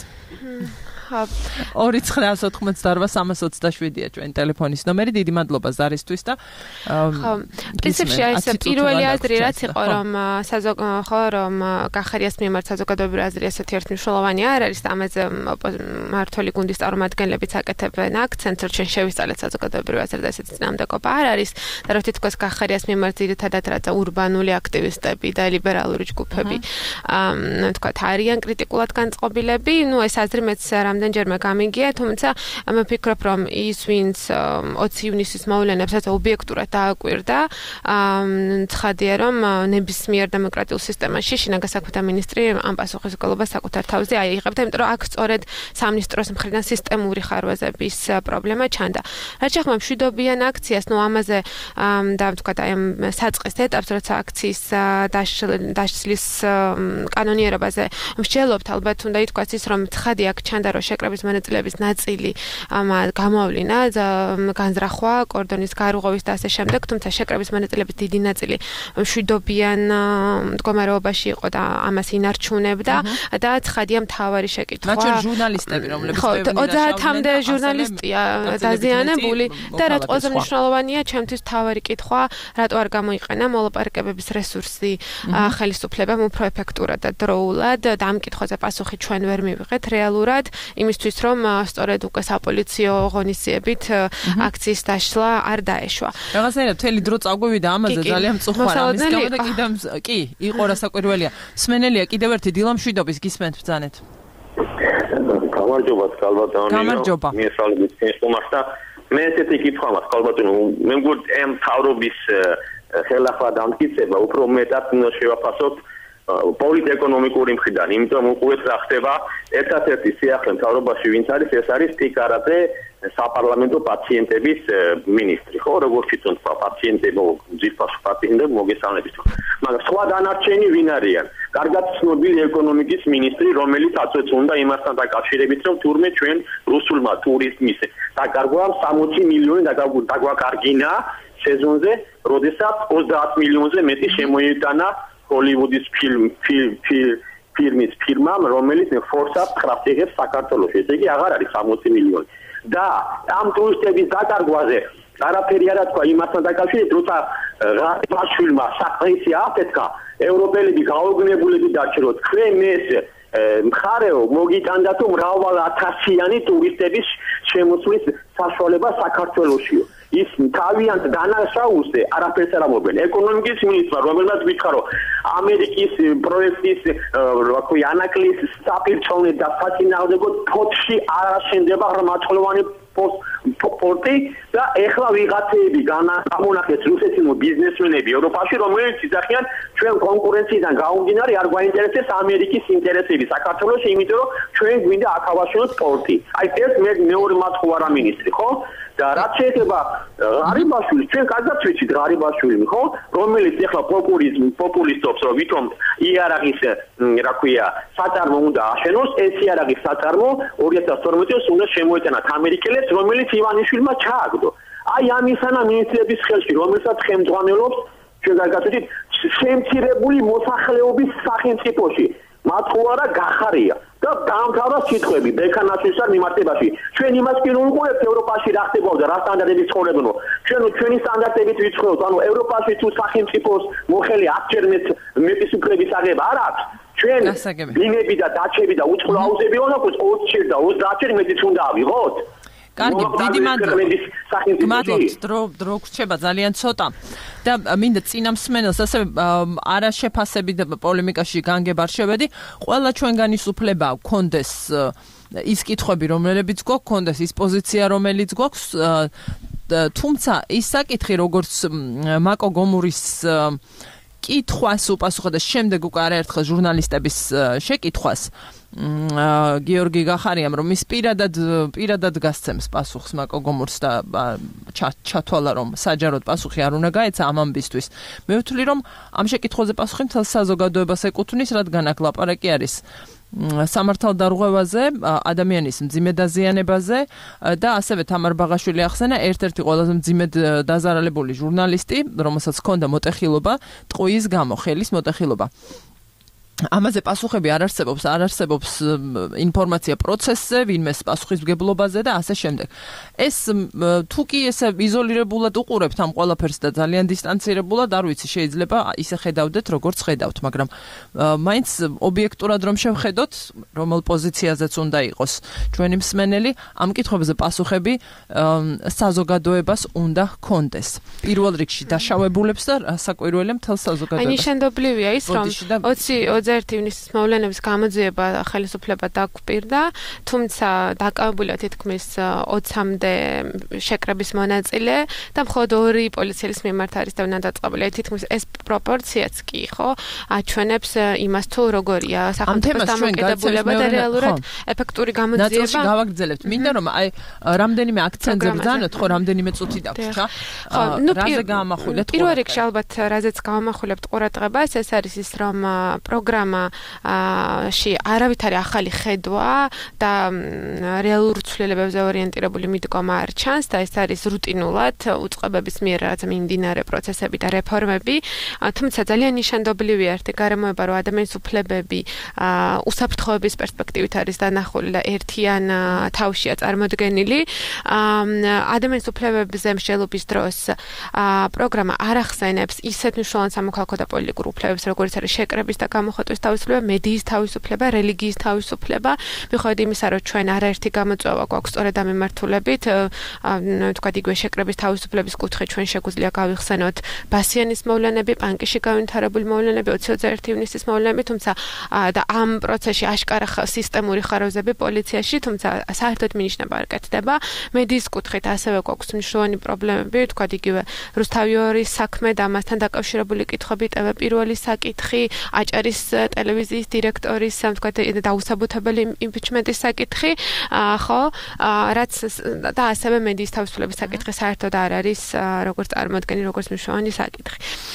ორი ცხრა ოთხმოცდაორვა სამას ოცდაშვიდია ჩვენი ტელეფონის ნომერი დიდი მადლობა ზარისთვის და ხო პრინციპში ეს პირველი აზრი რაც იყო რომ ხო რომ კახარიას მიმართ საზოგადოებრივი აზრი ესეთი ერთმნიშვნელოვანი არ არის და ამაზე მართული გუნდის წარმომადგენლებიც აკეთებენ აქცენტს რომ ჩვენ შევისწავლეთ საზოგადოებრივი აზრი და ესეთი წინამდებობა არ არის და რომ თითქოს კახარიას მიმართ ძირითადად რაც ურბანული აქტივისტები და ლიბერალური ჯგუფები აა თქვა არიან კრიტიკულად განწყობილები ნუ ეს აზრი მეც რამდენჯერმე გამიგია, თუმცა მე ვფიქრობ, რომ ის ვინც ოცი ივნისის მოვლენებსაც ობიექტურად დააკვირდა, ცხადია, რომ ნებისმიერ დემოკრატიულ სისტემაში შინაგან საქმეთა მინისტრი ამ პასუხისმგებლობას საკუთარ თავზე აიღებდა, იმიტომ რომ აქ სწორედ სამინისტროს მხრიდან სისტემური ხარვეზების პრობლემა ჩანდა. რაც შეეხება მშვიდობიან აქციას, ნუ ამაზე და ვთქვათ, აი ამ საწყის ეტაპს, როცა აქციის დაშლის კანონიერებაზე მსჯელობთ, ალბათ უნდა ითქვას ის, რომ ცხადი აქ ჩანდა რომ შეკრების მონაწილეების ნაწილი გამოვლინა განზრახვა კორდონის გარღვევის და ასე შემდეგ თუმცა შეკრების მონაწილეების დიდი ნაწილი მშვიდობიან მდგომარეობაში იყო და ამას ინარჩუნებდა და ცხადია მთავარი შეკითხვა მათ შორის ჟურნალისტები რომლებიც ოცდაათამდე ჟურნალისტია დაზიანებული და რაც ყველაზე მნიშვნელოვანია ჩემთვის მთავარი კითხვა რატო არ გამოიყენა მოლაპარაკებების რესურსი ხელისუფლებამ უფრო ეფექტურად და დროულად და ამ კითხვაზე პასუხი ჩვენ ვერ მივიღეთ რეალურად იმისთვის რომ სწორედ უკვე საპოლიციო ღონისძიებით აქციის დაშლა არ დაეშვა. რაღაცნაირად მთელი დრო წაგვივიდა ამაზე ძალიან მწუხვარა ამის გამო და კიდევ კი იყო რასაკვირველია. სმენელია კიდევ ერთი დილა მშვიდობის გისმენთ ბრძანეთ. გამარჯობა კალბატონი. გამარჯობა. მიესალმებით სტუმარს და მე ესეთი კითხვა მაქვს კალბატონი მე მგონი ამ თავრობის ხელახლა დამტკიცება უფრო მეტად შევაფასოთ პოლიტეკონომიკური მხრიდან, იმიტომ უყურეთ რა ხდება ერთადერთი სიახლე მთავრობაში ვინც არის ეს არის ტიკარაძე საპარლამენტო პაციენტების მინისტრი, ხო, როგორც თვითონ თქვა პაციენტებო ძირფასო პაციენტები მოგესალმებით. მაგრამ სხვა დანარჩენი ვინ არიან? კარგად ცნობილი ეკონომიკის მინისტრი, რომელიც აწვეთს უნდა იმასთან დაკავშირებით, რომ თურმე ჩვენ რუსულმა ტურიზმის დაკარგვა სამოცი მილიონი დაგვაკარგინა სეზონზე, როდესაც ოცდაათ მილიონზე მეტი შემოიტანა ჰოლივუდის ფილმ ფილმის ფირმამ, რომელიც ფორსად ტრაფიკებს საქართველოში. ესე იგი აღარ არის სამოცი მილიონი. და ამ ტურისტების დაკარგვაზე არაფერი არ თქვა იმასთან დაკავშირებით, როცა ღარიბაშვილმა საკრისი აფეთქა, ევროპელები გაოგნებულები დაჭროთ. თქვენ ეს მხარეო მოგიტანდა თუ მრავალ ათასიანი ტურისტების შემოსვლის საშუალება საქართველოშიო. ის თავიანთ დანაშაულზე არაფერს არ ამბობენ. ეკონომიკის მინისტრმა, რომელმაც ვითხარო, ამერიკის პროექტის რა ქვია ანაკლის საპირწონე და საწინააღმდეგო ფოთში არ აშენდება ღრმაწლოვანი პორტი და ეხლა ვიღაცეები გამონახეს რუსეთის ბიზნესმენები ევროპაში, რომლებიც იძახიან ჩვენ კონკურენციიდან გაუგინარი არ გვაინტერესებს ამერიკის ინტერესები საქართველოში, იმიტომ რომ ჩვენ გვინდა აქ ავაშენოთ პორტი. აი ეს მე მეორე მათხოვარა მინისტრი, ხო? და რაც შეეხება ღარიბაშვილს, ჩვენ კარგად ვიცით ღარიბაშვილი, ხო? რომელიც ეხლა პოპულიზმ პოპულისტობს, რომ ვითომ იარაღის, რა ქვია, საწარმო უნდა აშენოს, ეს იარაღის საწარმო ორი ათას თორმეტი წელს უნდა შემოეტანათ ამერიკელებს, რომელიც ივანიშვილმა ჩააგდო. აი ამისანა მინისტრების ხელში, რომელსაც ხელმძღვანელობს ჩვენ კარგად ვიცით, შემცირებული მოსახლეობის სახელმწიფოში. მათ ხო არა გახარია და დაამთავრა სიტყვები ბექანაშვილსა მიმართებაში. ჩვენ იმას კი ვუყურებთ ევროპაში რა ხდებოდა, რა სტანდარტებით ცხოვრობენ. ჩვენ ჩვენი სტანდარტებით ვიცხოვრობთ, ანუ ევროპაში თუ სახელმწიფოს მოხელი ათჯერ მეტის უფლების აღება არ აქვს. ჩვენ ბინები და დაჩები და უცხო აუზები ვონაკუს ოცჯერ და ოცდაათჯერ მეტიც უნდა ავიღოთ. კარგი, დიდი მადლობა. გმადლობთ, დრო დრო გრჩება ძალიან ცოტა. და მინდა წინამსმენელს ასევე არა შეფასები და პოლემიკაში განგებ არ შევედი. ყველა ჩვენგანის უფლება გქონდეს ის კითხვები, რომლებიც გვაქვს, გქონდეს ის პოზიცია, რომელიც გვაქვს, თუმცა ის საკითხი, როგორც მაკო გომურის კითხვას უპასუხა და შემდეგ უკვე არაერთხელ ჟურნალისტების შეკითხვას გიორგი გახარიამ რომ ის პირადად პირადად გასცემს პასუხს მაკო გომურს და ჩათვალა რომ საჯაროდ პასუხი არ უნდა გაეცა ამ ამბისთვის. მე ვთვლი რომ ამ შეკითხვაზე პასუხი მთელ საზოგადოებას ეკუთვნის, რადგან აქ ლაპარაკი არის სამართალდარღვევაზე, ადამიანის მძიმე დაზიანებაზე და ასევე თამარ ბაღაშვილი ახსენა ერთ-ერთი ყველაზე მძიმედ დაზარალებული ჟურნალისტი, რომელსაც ჰქონდა მოტეხილობა, ტყუის გამო, ხელის მოტეხილობა. ამაზე პასუხები არ არსებობს, არ არსებობს ინფორმაცია პროცესზე, ვინმეს პასუხისმგებლობაზე და ასე შემდეგ. ეს თუ კი ესე იზოლირებულად უყურებთ ამ ყველაფერს და ძალიან დისტანცირებულად, არ ვიცი, შეიძლება ისე ხედავდეთ, როგორც ხედავთ, მაგრამ მაინც ობიექტურად რომ შევხედოთ, რომელ პოზიციაზეც უნდა იყოს ჩვენი მსმენელი, ამ კითხვებზე პასუხები საზოგადოებას უნდა ჰქონდეს. პირველ რიგში დაშავებულებს და საკვირველებს მთელ საზოგადოებას. აი ნიშანდობლივია ის, რომ ოცი ერთ ივნისის მოვლენების გამოძიება ხელისუფლება დაგვპირდა, თუმცა დაკავებულია თითქმის ოცამდე შეკრების მონაწილე და მხოლოდ ორი პოლიციელის მიმართ არის და უნდა დაწყებული. თითქმის ეს პროპორციაც კი ხო აჩვენებს იმას, თუ როგორია სახელმწიფოს დამოკიდებულება და რეალურად ეფექტური გამოძიება. ნაწილში გავაგრძელებთ. მინდა რომ აი რამდენიმე აქცენტზე ბრძანოთ, ხო, რამდენიმე წუთი დაგვს რა. რაზე გაამახვილეთ? პირველ რიგში ალბათ რაზეც გავამახვილებთ ყურადღებას, ეს არის ის, რომ პროგრამაში არავითარი ახალი ხედვა და რეალურ ცვლილებებზე ორიენტირებული მიდგომა არ ჩანს და ეს არის რუტინულად უწყებების მიერ რაღაც მიმდინარე პროცესები და რეფორმები. თუმცა ძალიან ნიშანდობლივია ერთი გარემოება, რომ ადამიანის უფლებები უსაფრთხოების პერსპექტივით არის დანახული და ერთიან თავშია წარმოდგენილი. ადამიანის უფლებებზე მსჯელობის დროს პროგრამა არ ახსენებს ისეთ მნიშვნელოვან სამოქალაქო და პოლიტიკურ უფლებებს, როგორც არის შეკრების და გამოხატვის თავისუფლება, მედიის თავისუფლება, რელიგიის თავისუფლება. მიუხედავად იმისა, რომ ჩვენ არაერთი გამოწვევა გვაქვს სწორედ ამ მიმართულებით, თქვა იგივე შეკრების თავისუფლების კუთხით ჩვენ შეგვიძლია გავიხსენოთ ბასიანის მოვლენები, პანკიში განვითარებული მოვლენები, ოცი ოცდაერთი ივნისის მოვლენები, თუმცა და ამ პროცესში აშკარა სისტემური ხარვეზები პოლიციაში, თუმცა საერთოდ მინიშნება არ კეთდება. მედიის კუთხით ასევე გვაქვს მნიშვნელოვანი პრობლემები, თქვა იგივე რუსთავიორის საქმე და ამასთან დაკავშირებული კითხვები, ტევ პირველის საკითხი, აჭარის ტელევიზიის დირექტორის თქვა დაუსაბუთებელი იმპიჩმენტის საკითხი, ხო, რაც და ასევე მედიის თავისუფლების საკითხი საერთოდ არ არის როგორც წარმოადგენი, როგორც მნიშვნელოვანი საკითხი.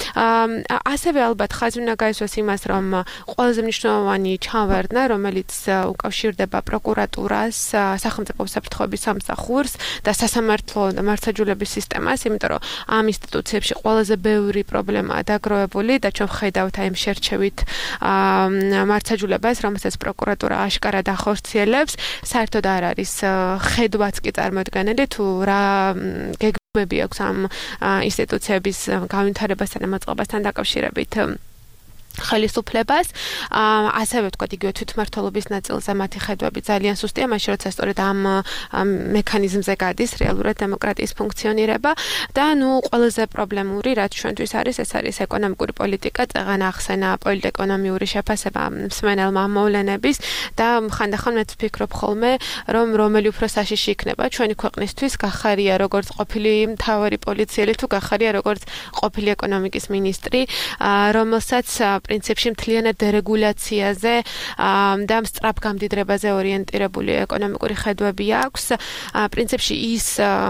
ასევე ალბათ ხაზი უნდა გაისვას იმას, რომ ყველაზე მნიშვნელოვანი ჩავარდნა, რომელიც უკავშირდება პროკურატურას, სახელმწიფო უსაფრთხოების სამსახურს და სასამართლო და მართლმსაჯულების სისტემას, იმიტომ რომ ამ ინსტიტუციებში ყველაზე ბევრი პრობლემაა დაგროვებული და ჩვენ ვხედავთ აი ამ შერჩევით მართლმსაჯულებას, რომელსაც პროკურატურა აშკარად ახორციელებს, საერთოდ არ არის ხედვაც კი წარმოდგენილი თუ რა გეგმები აქვს ამ ინსტიტუციების განვითარებასთან და მოწყობასთან დაკავშირებით. ხელისუფლებას, ასევე თქვა იგივე თვითმმართველობის ნაწილზე მათი ხედვები ძალიან სუსტია, მაშინ როცა სწორედ ამ მექანიზმზე გადის რეალურად დემოკრატიის ფუნქციონირება და ნუ ყველაზე პრობლემური რაც ჩვენთვის არის, ეს არის ეკონომიკური პოლიტიკა, წეღან ახსენა პოლიტეკონომიური შეფასება მსმენელმა მოვლენების და ხანდახან მეც ვფიქრობ ხოლმე, რომ რომელი უფრო საშიში იქნება ჩვენი ქვეყნისთვის, გახარია როგორც ყოფილი მთავარი პოლიციელი თუ გახარია როგორც ყოფილი ეკონომიკის მინისტრი, რომელსაც პრინციპში მთლიანად დერეგულაციაზე და სწრაფ გამდიდრებაზე ორიენტირებული ეკონომიკური ხედვები აქვს. პრინციპში ის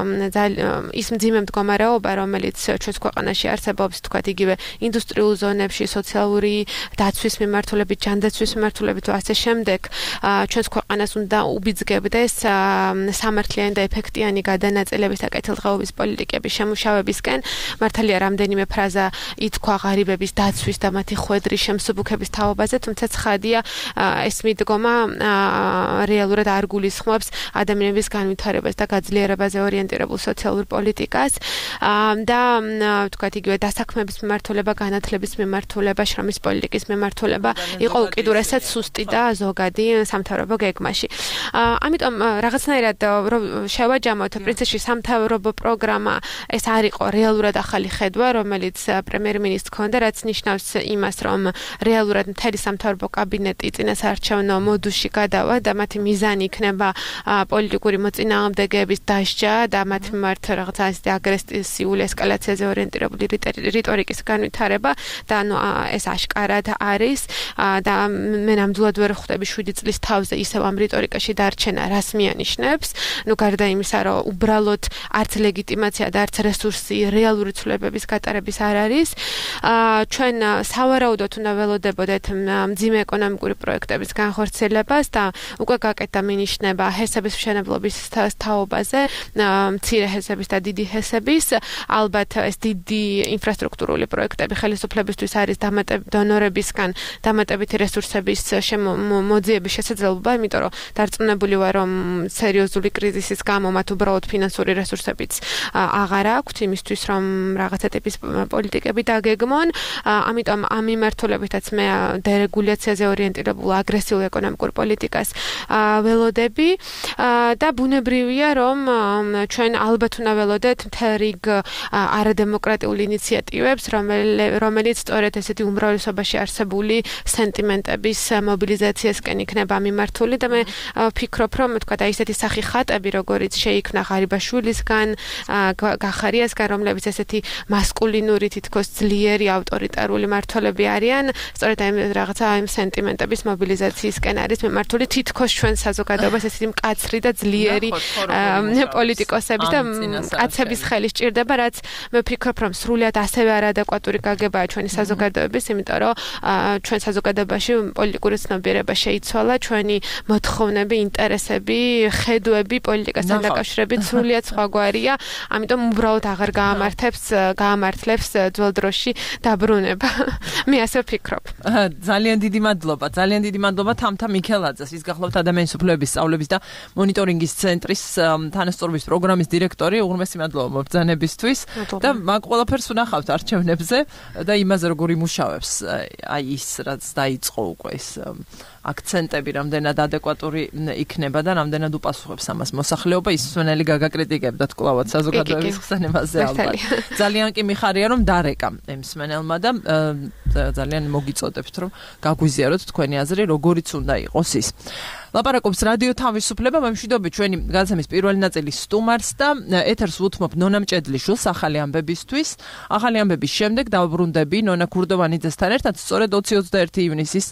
ის მძიმე მდგომარეობა, რომელიც ჩვენს ქვეყანაში არსებობს, თქვათ იგივე ინდუსტრიულ ზონებში, სოციალური დაცვის მიმართულებით, ჯანდაცვის მიმართულებით და ასე შემდეგ, ჩვენს ქვეყანას უნდა უბიძგებდეს სამართლიანი და ეფექტიანი გადანაწილების და კეთილდღეობის პოლიტიკების შემუშავებისკენ. მართალია რამდენიმე ფრაზა ითქვა ღარიბების დაცვის და მათი ხვედრის მდიდრის შემსუბუქების თაობაზე, თუმცა ცხადია ეს მიდგომა რეალურად არ გულისხმობს ადამიანების განვითარებას და გაძლიერებაზე ორიენტირებულ სოციალურ პოლიტიკას და თქვათ იგივე დასაქმების მიმართულება, განათლების მიმართულება, შრომის პოლიტიკის მიმართულება იყო უკიდურესად სუსტი და ზოგადი სამთავრობო გეგმაში. ამიტომ რაღაცნაირად შევაჯამოთ პრინციპში სამთავრობო პროგრამა ეს არ იყო რეალურად ახალი ხედვა, რომელიც პრემიერ-მინისტრს ჰქონდა, რაც ნიშნავს იმას, რომ რეალურად მთელი სამთავრობო კაბინეტი წინასაარჩევნო მოდუსში გადავა და მათი მიზანი იქნება პოლიტიკური მოწინააღმდეგეების დასჯა და მათ მიმართ რაღაც ასეთი აგრესიული ესკალაციაზე ორიენტირებული რიტორიკის განვითარება და ანუ ეს აშკარად არის და მე ნამდვილად ვერ ხვდები შვიდი წლის თავზე ისევ ამ რიტორიკაში დარჩენა რას მიანიშნებს. ნუ გარდა იმისა, რომ უბრალოდ არც ლეგიტიმაცია და არც რესურსი რეალური ცვლილებების გატარების არ არის. ჩვენ სავარაუდოდ უნდა ველოდებოდეთ მძიმე ეკონომიკური პროექტების განხორციელებას და უკვე გაკეთდა მინიშნება ჰესების მშენებლობის თაობაზე, მცირე ჰესების და დიდი ჰესების. ალბათ ეს დიდი ინფრასტრუქტურული პროექტები ხელისუფლებისთვის არის დონორებისგან დამატებითი რესურსების მოძიების შესაძლებლობა, იმიტომ რომ დარწმუნებული ვარ, რომ სერიოზული კრიზისის გამო მათ უბრალოდ ფინანსური რესურსებიც აღარ აქვთ იმისთვის, რომ რაღაცა ტიპის პოლიტიკები დაგეგმონ. ამიტომ ამ მიმართულებითაც მე დერეგულაციაზე ორიენტირებულ აგრესიულ ეკონომიკურ პოლიტიკას ველოდები და ბუნებრივია, რომ ჩვენ ალბათ უნდა ველოდეთ მთელ რიგ არადემოკრატიულ ინიციატივებს, რომელიც სწორედ ესეთი უმრავლესობაში არსებული სენტიმენტების მობილიზაციასკენ იქნება მიმართული და მე ვფიქრობ, რომ თქვა და ისეთი სახი ხატები, როგორიც შეიქმნა ღარიბაშვილისგან, გახარიასგან, რომლებიც ესეთი მასკულინური თითქოს ძლიერი ავტორიტარული მმართველები არიან, სწორედ აი რაღაცა იმ სენტიმენტების მობილიზაციისკენ არის მიმართული თითქოს ჩვენ საზოგადოებას ესეთი მკაცრი და ძლიერი პოლიტიკოსების და კაცების ხელი სჭირდება, რაც მე ვფიქრობ, რომ სრულიად ასევე არადეკვატური გაგებაა ჩვენი საზოგადოების, იმიტომ რომ ჩვენ საზოგადოებაში პოლიტიკური ცნობიერება შეიცვალა, ჩვენი მოთხოვნები, ინტერესები, ხედვები პოლიტიკასთან დაკავშირებით სრულიად სხვაგვარია, ამიტომ უბრალოდ აღარ გაამართებს, გაამართლებს ძველ დროში დაბრუნება. მე ასე ვფიქრობ. ძალიან დიდი მადლობა, ძალიან დიდი მადლობა თამთა მიქელაძეს, ის გახლავთ ადამიანის უფლებების სწავლების და მონიტორინგის ცენტრის თანასწორობის პროგრამის დირექტორი. უღრმესი მადლობა მობრძანებისთვის და მაგ ყველაფერს ვნახავთ არჩევნებზე და იმაზე როგორ იმუშავებს აი ის რაც დაიწყო უკვე ეს აქცენტები რამდენად ადეკვატური იქნება და რამდენად უპასუხებს ამას მოსახლეობა. ის მსმენელი გაგაკრიტიკებდა კლავად საზოგადოების ხსენებაზე ალბათ. ძალიან კი მიხარია რომ დარეკა იმ მსმენელმა და ძალიან მოგიწოდებთ რომ გაგვიზიაროთ თქვენი აზრი როგორიც უნდა იყოს ის. ლაპარაკობს რადიო თავისუფლება, მემშვიდობი ჩვენი გადაცემის პირველი ნაწილის სტუმარს და ეთერს ვუთმობ ნონა მჭედლიშვილს ახალი ამბებისთვის. ახალი ამბების შემდეგ დავბრუნდები ნონა ქურდოვანიძესთან ერთად სწორედ ოცი ოცდაერთი ივნისის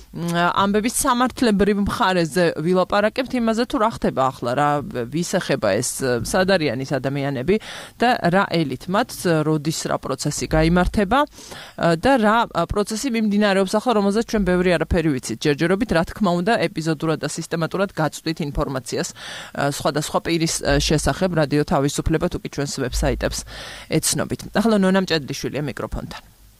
ამბების სამართლებრივ მხარეზე ვილაპარაკებთ იმაზე თუ რა ხდება ახლა, რა ვის ეხება ეს სად არიან ის ადამიანები და რა ელით მათ, როდის რა პროცესი გაიმართება და რა პროცესი მიმდინარეობს ახლა, რომელზეც ჩვენ ბევრი არაფერი ვიცით. ჯერჯერობით რა თქმა უნდა ეპიზოდურად და სისტემატურად გაწვდით ინფორმაციას სხვადასხვა პირის შესახებ რადიო თავისუფლება თუ კი ჩვენს ვებსაიტებს ეცნობით. ახლა ნონა მჭედლიშვილია მიკროფონთან.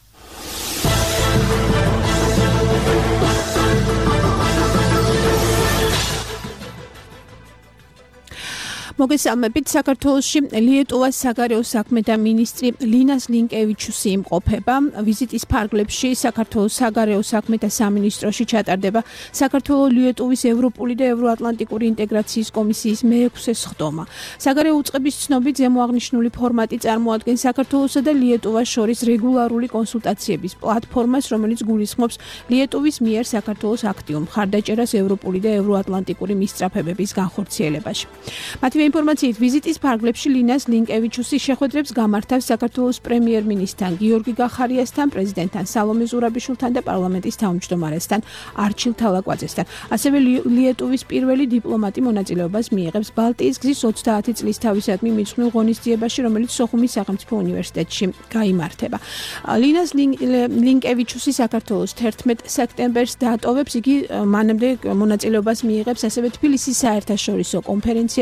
მოგესალმებით. საქართველოში ლიეტუვას საგარეო საქმეთა მინისტრი ლინას ლინკევიჩუსი იმყოფება. ვიზიტის ფარგლებში საქართველოს საგარეო საქმეთა სამინისტროში ჩატარდება საქართველოს-ლიეტუვის ევროპული და ევროატლანტიკური ინტეგრაციის კომისიის მეექვსე სხდომა. საგარეო უწყების ცნობით ზემოაღნიშნული ფორმატი წარმოადგენს საქართველოსა და ლიეტუვას შორის რეგულარული კონსულტაციების პლატფორმას, რომელიც გულისხმობს ლიეტუვის მიერ საქართველოს აქტიურ მხარდაჭერას ევროპული და ევროატლანტიკური მისწრაფებების განხორციელებაში. მათივე ინფორმაციით ვიზიტის ფარგლებში ლინას ლინკევიჩუსი შეხვედრებს გამართავს საქართველოს პრემიერ-მინისტრთან გიორგი გახარიასთან, პრეზიდენტთან სალომე ზურაბიშვილთან და პარლამენტის თავმჯდომარესთან არჩილ თალაკვაძესთან. ასევე ლიეტუვის პირველი დიპლომატი მონაწილეობას მიიღებს ბალტიის გზის ოცდაათი წლის თავისადმი მიძღვნილ ღონისძიებაში, რომელიც სოხუმის სახელმწიფო უნივერსიტეტში გაიმართება. ლინას ლინკევიჩუსი საქართველოს თერთმეტ სექტემბერს დაატოვებს, იგი მანამდე მონაწილეობას მიიღებს ასევე თბილისის საერთაშორისო კონფერენციაში, რომელიც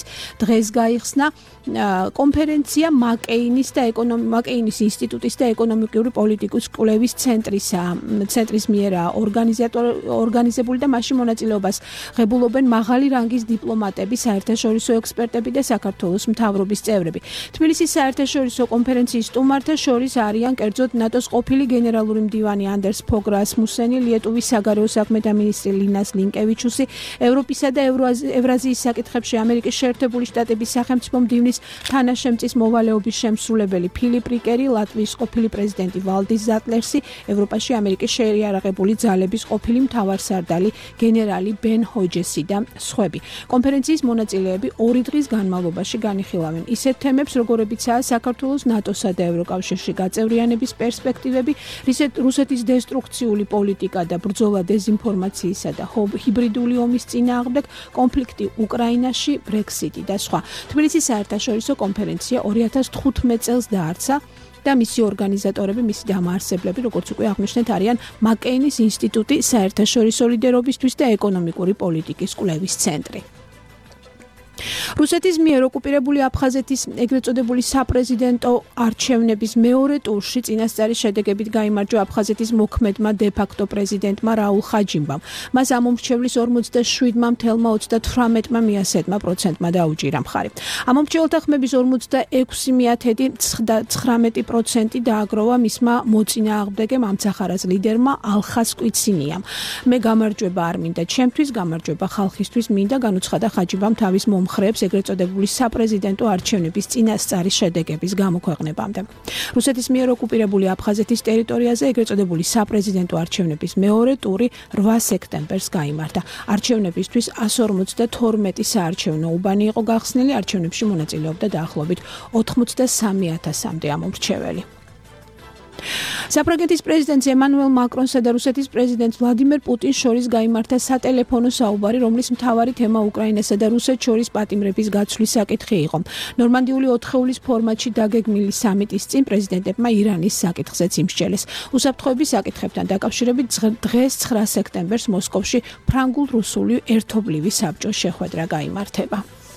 დღეს გაიხსნა კონფერენცია მაკეინის და მაკეინის ინსტიტუტის და ეკონომიკური პოლიტიკის კვლევის ცენტრის ცენტრის მიერ ორგანიზებული და მასში მონაწილეობას ღებულობენ მაღალი რანგის დიპლომატები, საერთაშორისო ექსპერტები და საქართველოს მთავრობის წევრები. თბილისის საერთაშორისო კონფერენციის სტუმართა შორის არიან კერძოდ ნატოს ყოფილი გენერალური მდივანი ანდერს ფოგ რასმუსენი, ლიეტუვის საგარეო საქმეთა მინისტრი ლინას ლინკევიჩუსი, ევროპისა და ევრაზიის საკითხებში ამერიკის შეერთებული შტატების სახელმწიფო მდივნის თანაშემწის მოვალეობის შემსრულებელი ფილიპ რიკერი, ლატვიის ყოფილი პრეზიდენტი ვალდის ზატლერსი, ევროპაში ამერიკის შეიარაღებული ძალების ყოფილი მთავარსარდალი გენერალი ბენ ჰოჯესი და სხვები. კონფერენციის მონაწილეები ორი დღის განმავლობაში განიხილავენ ისეთ თემებს, როგორებიცაა საქართველოს ნატოსა და ევროკავშირში გაწევრიანების პერსპექტივები, რუსეთის დესტრუქციული პოლიტიკა და ბრძოლა დეზინფორმაციისა და ჰიბრიდული ომის წინააღმდეგ, კონფლიქტი უკრაინაში, ბრექსიტი და სხვა. თბილისის საერთაშორისო კონფერენცია ორი ათას თხუთმეტ წელს დაარსა და მისი ორგანიზატორები, მისი დამაარსებლები, როგორც უკვე აღნიშნეთ, არიან მაკეინის ინსტიტუტი, საერთაშორისო ლიდერობისთვის და ეკონომიკური პოლიტიკის კვლევის ცენტრი. რუსეთის მიერ ოკუპირებული აფხაზეთის ეგრეთ წოდებული საპრეზიდენტო არჩევნების მეორე ტურში წინასწარი შედეგებით გაიმარჯვა აფხაზეთის მოქმედმა დე-ფაქტო პრეზიდენტმა რაულ ხაჯიმბამ. მას ამომრჩევლის ორმოცდაშვიდ ოცდაოთხ ოცდათვრამეტ მიასედმა პროცენტმა დაუჭირა მხარი. ამომრჩეველთა ხმების ორმოცდაექვსი მიათედი ცხრამეტი პროცენტი დააგროვა მისმა მოწინააღმდეგემ ამცახარას ლიდერმა ალხას კვიცინიამ. მე გამარჯვება არ მინდა ჩემთვის, გამარჯვება ხალხისთვის მინდა, განუცხადა ხაჯიმბამ თავის მომხრეებს ეგრეთ წოდებული საპრეზიდენტო არჩევნების წინასწარი შედეგების გამოქვეყნებამდე. რუსეთის მიერ ოკუპირებული აფხაზეთის ტერიტორიაზე ეგრეთ წოდებული საპრეზიდენტო არჩევნების მეორე ტური რვა სექტემბერს გაიმართა. არჩევნებისთვის εκατს ორმოცდათორმეტი საარჩევნო უბანი იყო გახსნილი, არჩევნებში მონაწილეობდა დაახლოებით ოცდასამი ათასამდე ამომრჩეველი. საფრანგეთის პრეზიდენტ ემანუელ მაკრონსა და რუსეთის პრეზიდენტ ვლადიმერ პუტინს შორის გაიმართა სატელეფონო საუბარი, რომლის მთავარი თემა უკრაინასა და რუსეთს შორის პატიმრების გაცვლის საკითხი იყო. ნორმანდიული ოთხეულის ფორმატში დაგეგმილი სამიტის წინ პრეზიდენტებმა ირანის საკითხზეც იმსჯელეს. უსაფრთხოების საკითხებთან დაკავშირებით დღეს ცხრა სექტემბერს მოსკოვში ფრანგულ-რუსული ერთობლივი საბჭოს შეხვედრა გაიმართება.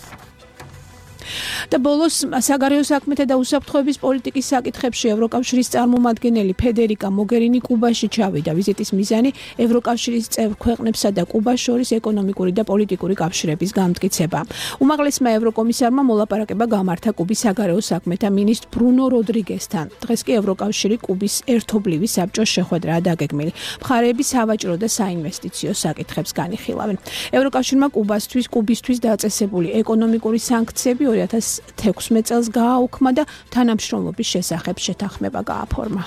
და ბოლოს საგარეო საქმეთა და უსაფრთხოების პოლიტიკის საკითხებში ევროკავშირის წარმომადგენელი ფედერიკა მოგერინი კუბაში ჩავიდა. ვიზიტის მიზანი ევროკავშირის წევრ ქვეყნებსა და კუბას შორის ეკონომიკური და პოლიტიკური კავშირების გამტკიცება. უმაღლესმა ევროკომისარმა მოლაპარაკება გამართა კუბის საგარეო საქმეთა მინისტრ ბრუნო როდრიგესთან. დღეს კი ევროკავშირი კუბის ერთობლივი საბჭოს შეხვედრაა დაგეგმილი. მხარეები სავაჭრო და საინვესტიციო საკითხებს განიხილავენ. ევროკავშირმა კუბასთვის, კუბისთვის დაწესებული ეკონომიკური სანქციები ორი ათას თექვსმეტ წელს გააუქმა და თანამშრომლობის შესახებ შეთანხმება გააფორმა.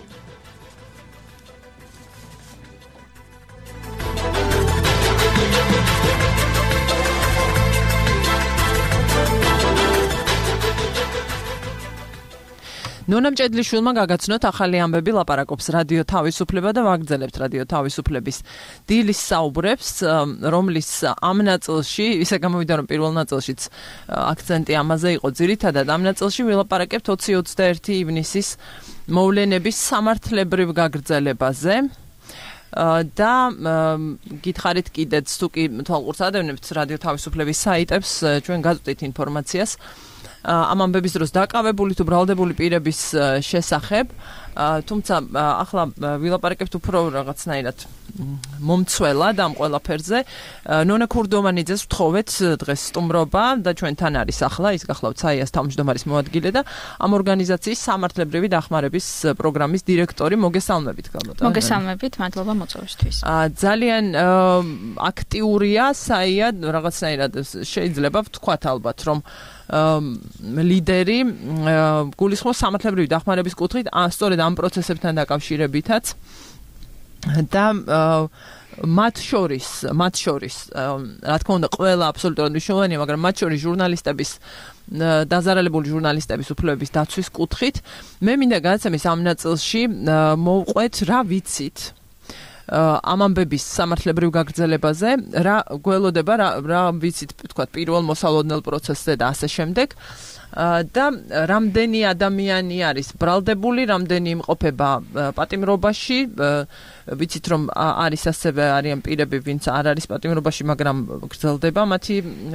ნონა მჭედლიშვილმა გაგაცნოთ ახალი ამბები, ლაპარაკობს რადიო თავისუფლება და ვაგრძელებთ რადიო თავისუფლების დილის საუბრებს, რომლის ამ ნაწილში, ისე გამოვიდა რომ პირველ ნაწილშიც აქცენტი ამაზე იყო ძირითადად, ამ ნაწილში ვილაპარაკებთ ოცი ოცდაერთი ივნისის მოვლენების სამართლებრივ გაგრძელებაზე. და გითხარით კიდეც თუ კი თვალყურს ადევნებთ რადიო თავისუფლების საიტებს, ჩვენ გაწვდით ინფორმაციას ამ ამბების დროს დაკავებული თუ ბრალდებული პირების შესახებ, თუმცა ახლა ვილაპარაკებთ უფრო რაღაცნაირად მომცველად ამ ყველაფერზე. ნონა ქურდომანიძეს ვთხოვეთ დღეს სტუმრობა და ჩვენთან არის ახლა ის გახლავთ საიას თავმჯდომარის მოადგილე და ამ ორგანიზაციის სამართლებრივი დახმარების პროგრამის დირექტორი. მოგესალმებით, გალბატონო. მოგესალმებით, მადლობა მოწვევისთვის. ძალიან აქტიურია საია, რაღაცნაირად შეიძლება ვთქვათ ალბათ, რომ ლიდერი გულისხმობს სამართლებრივი დახმარების კუთხით, სწორედ ამ პროცესებთან დაკავშირებითაც და მათ შორის, მათ შორის, რა თქმა უნდა, ყველა აბსოლუტურად მნიშვნელოვანია, მაგრამ მათ შორის ჟურნალისტების დაზარალებული ჟურნალისტების უფლებების დაცვის კუთხით, მე მინდა გადაცემის ამ ნაწილში მოვყვეთ, რა ვიცით ამ ამბების სამართლებრივ გაგრძელებაზე, რა გველოდება, რა რა ვიცით, თქვა, პირველ მოსალოდნელ პროცესზე და ასე შემდეგ. და რამდენი ადამიანი არის ბრალდებული, რამდენი იმყოფება პატიმრობაში, ვიცით რომ არის ასევე არიან პირები, ვინც არ არის პატიმრობაში, მაგრამ გრძელდება მათი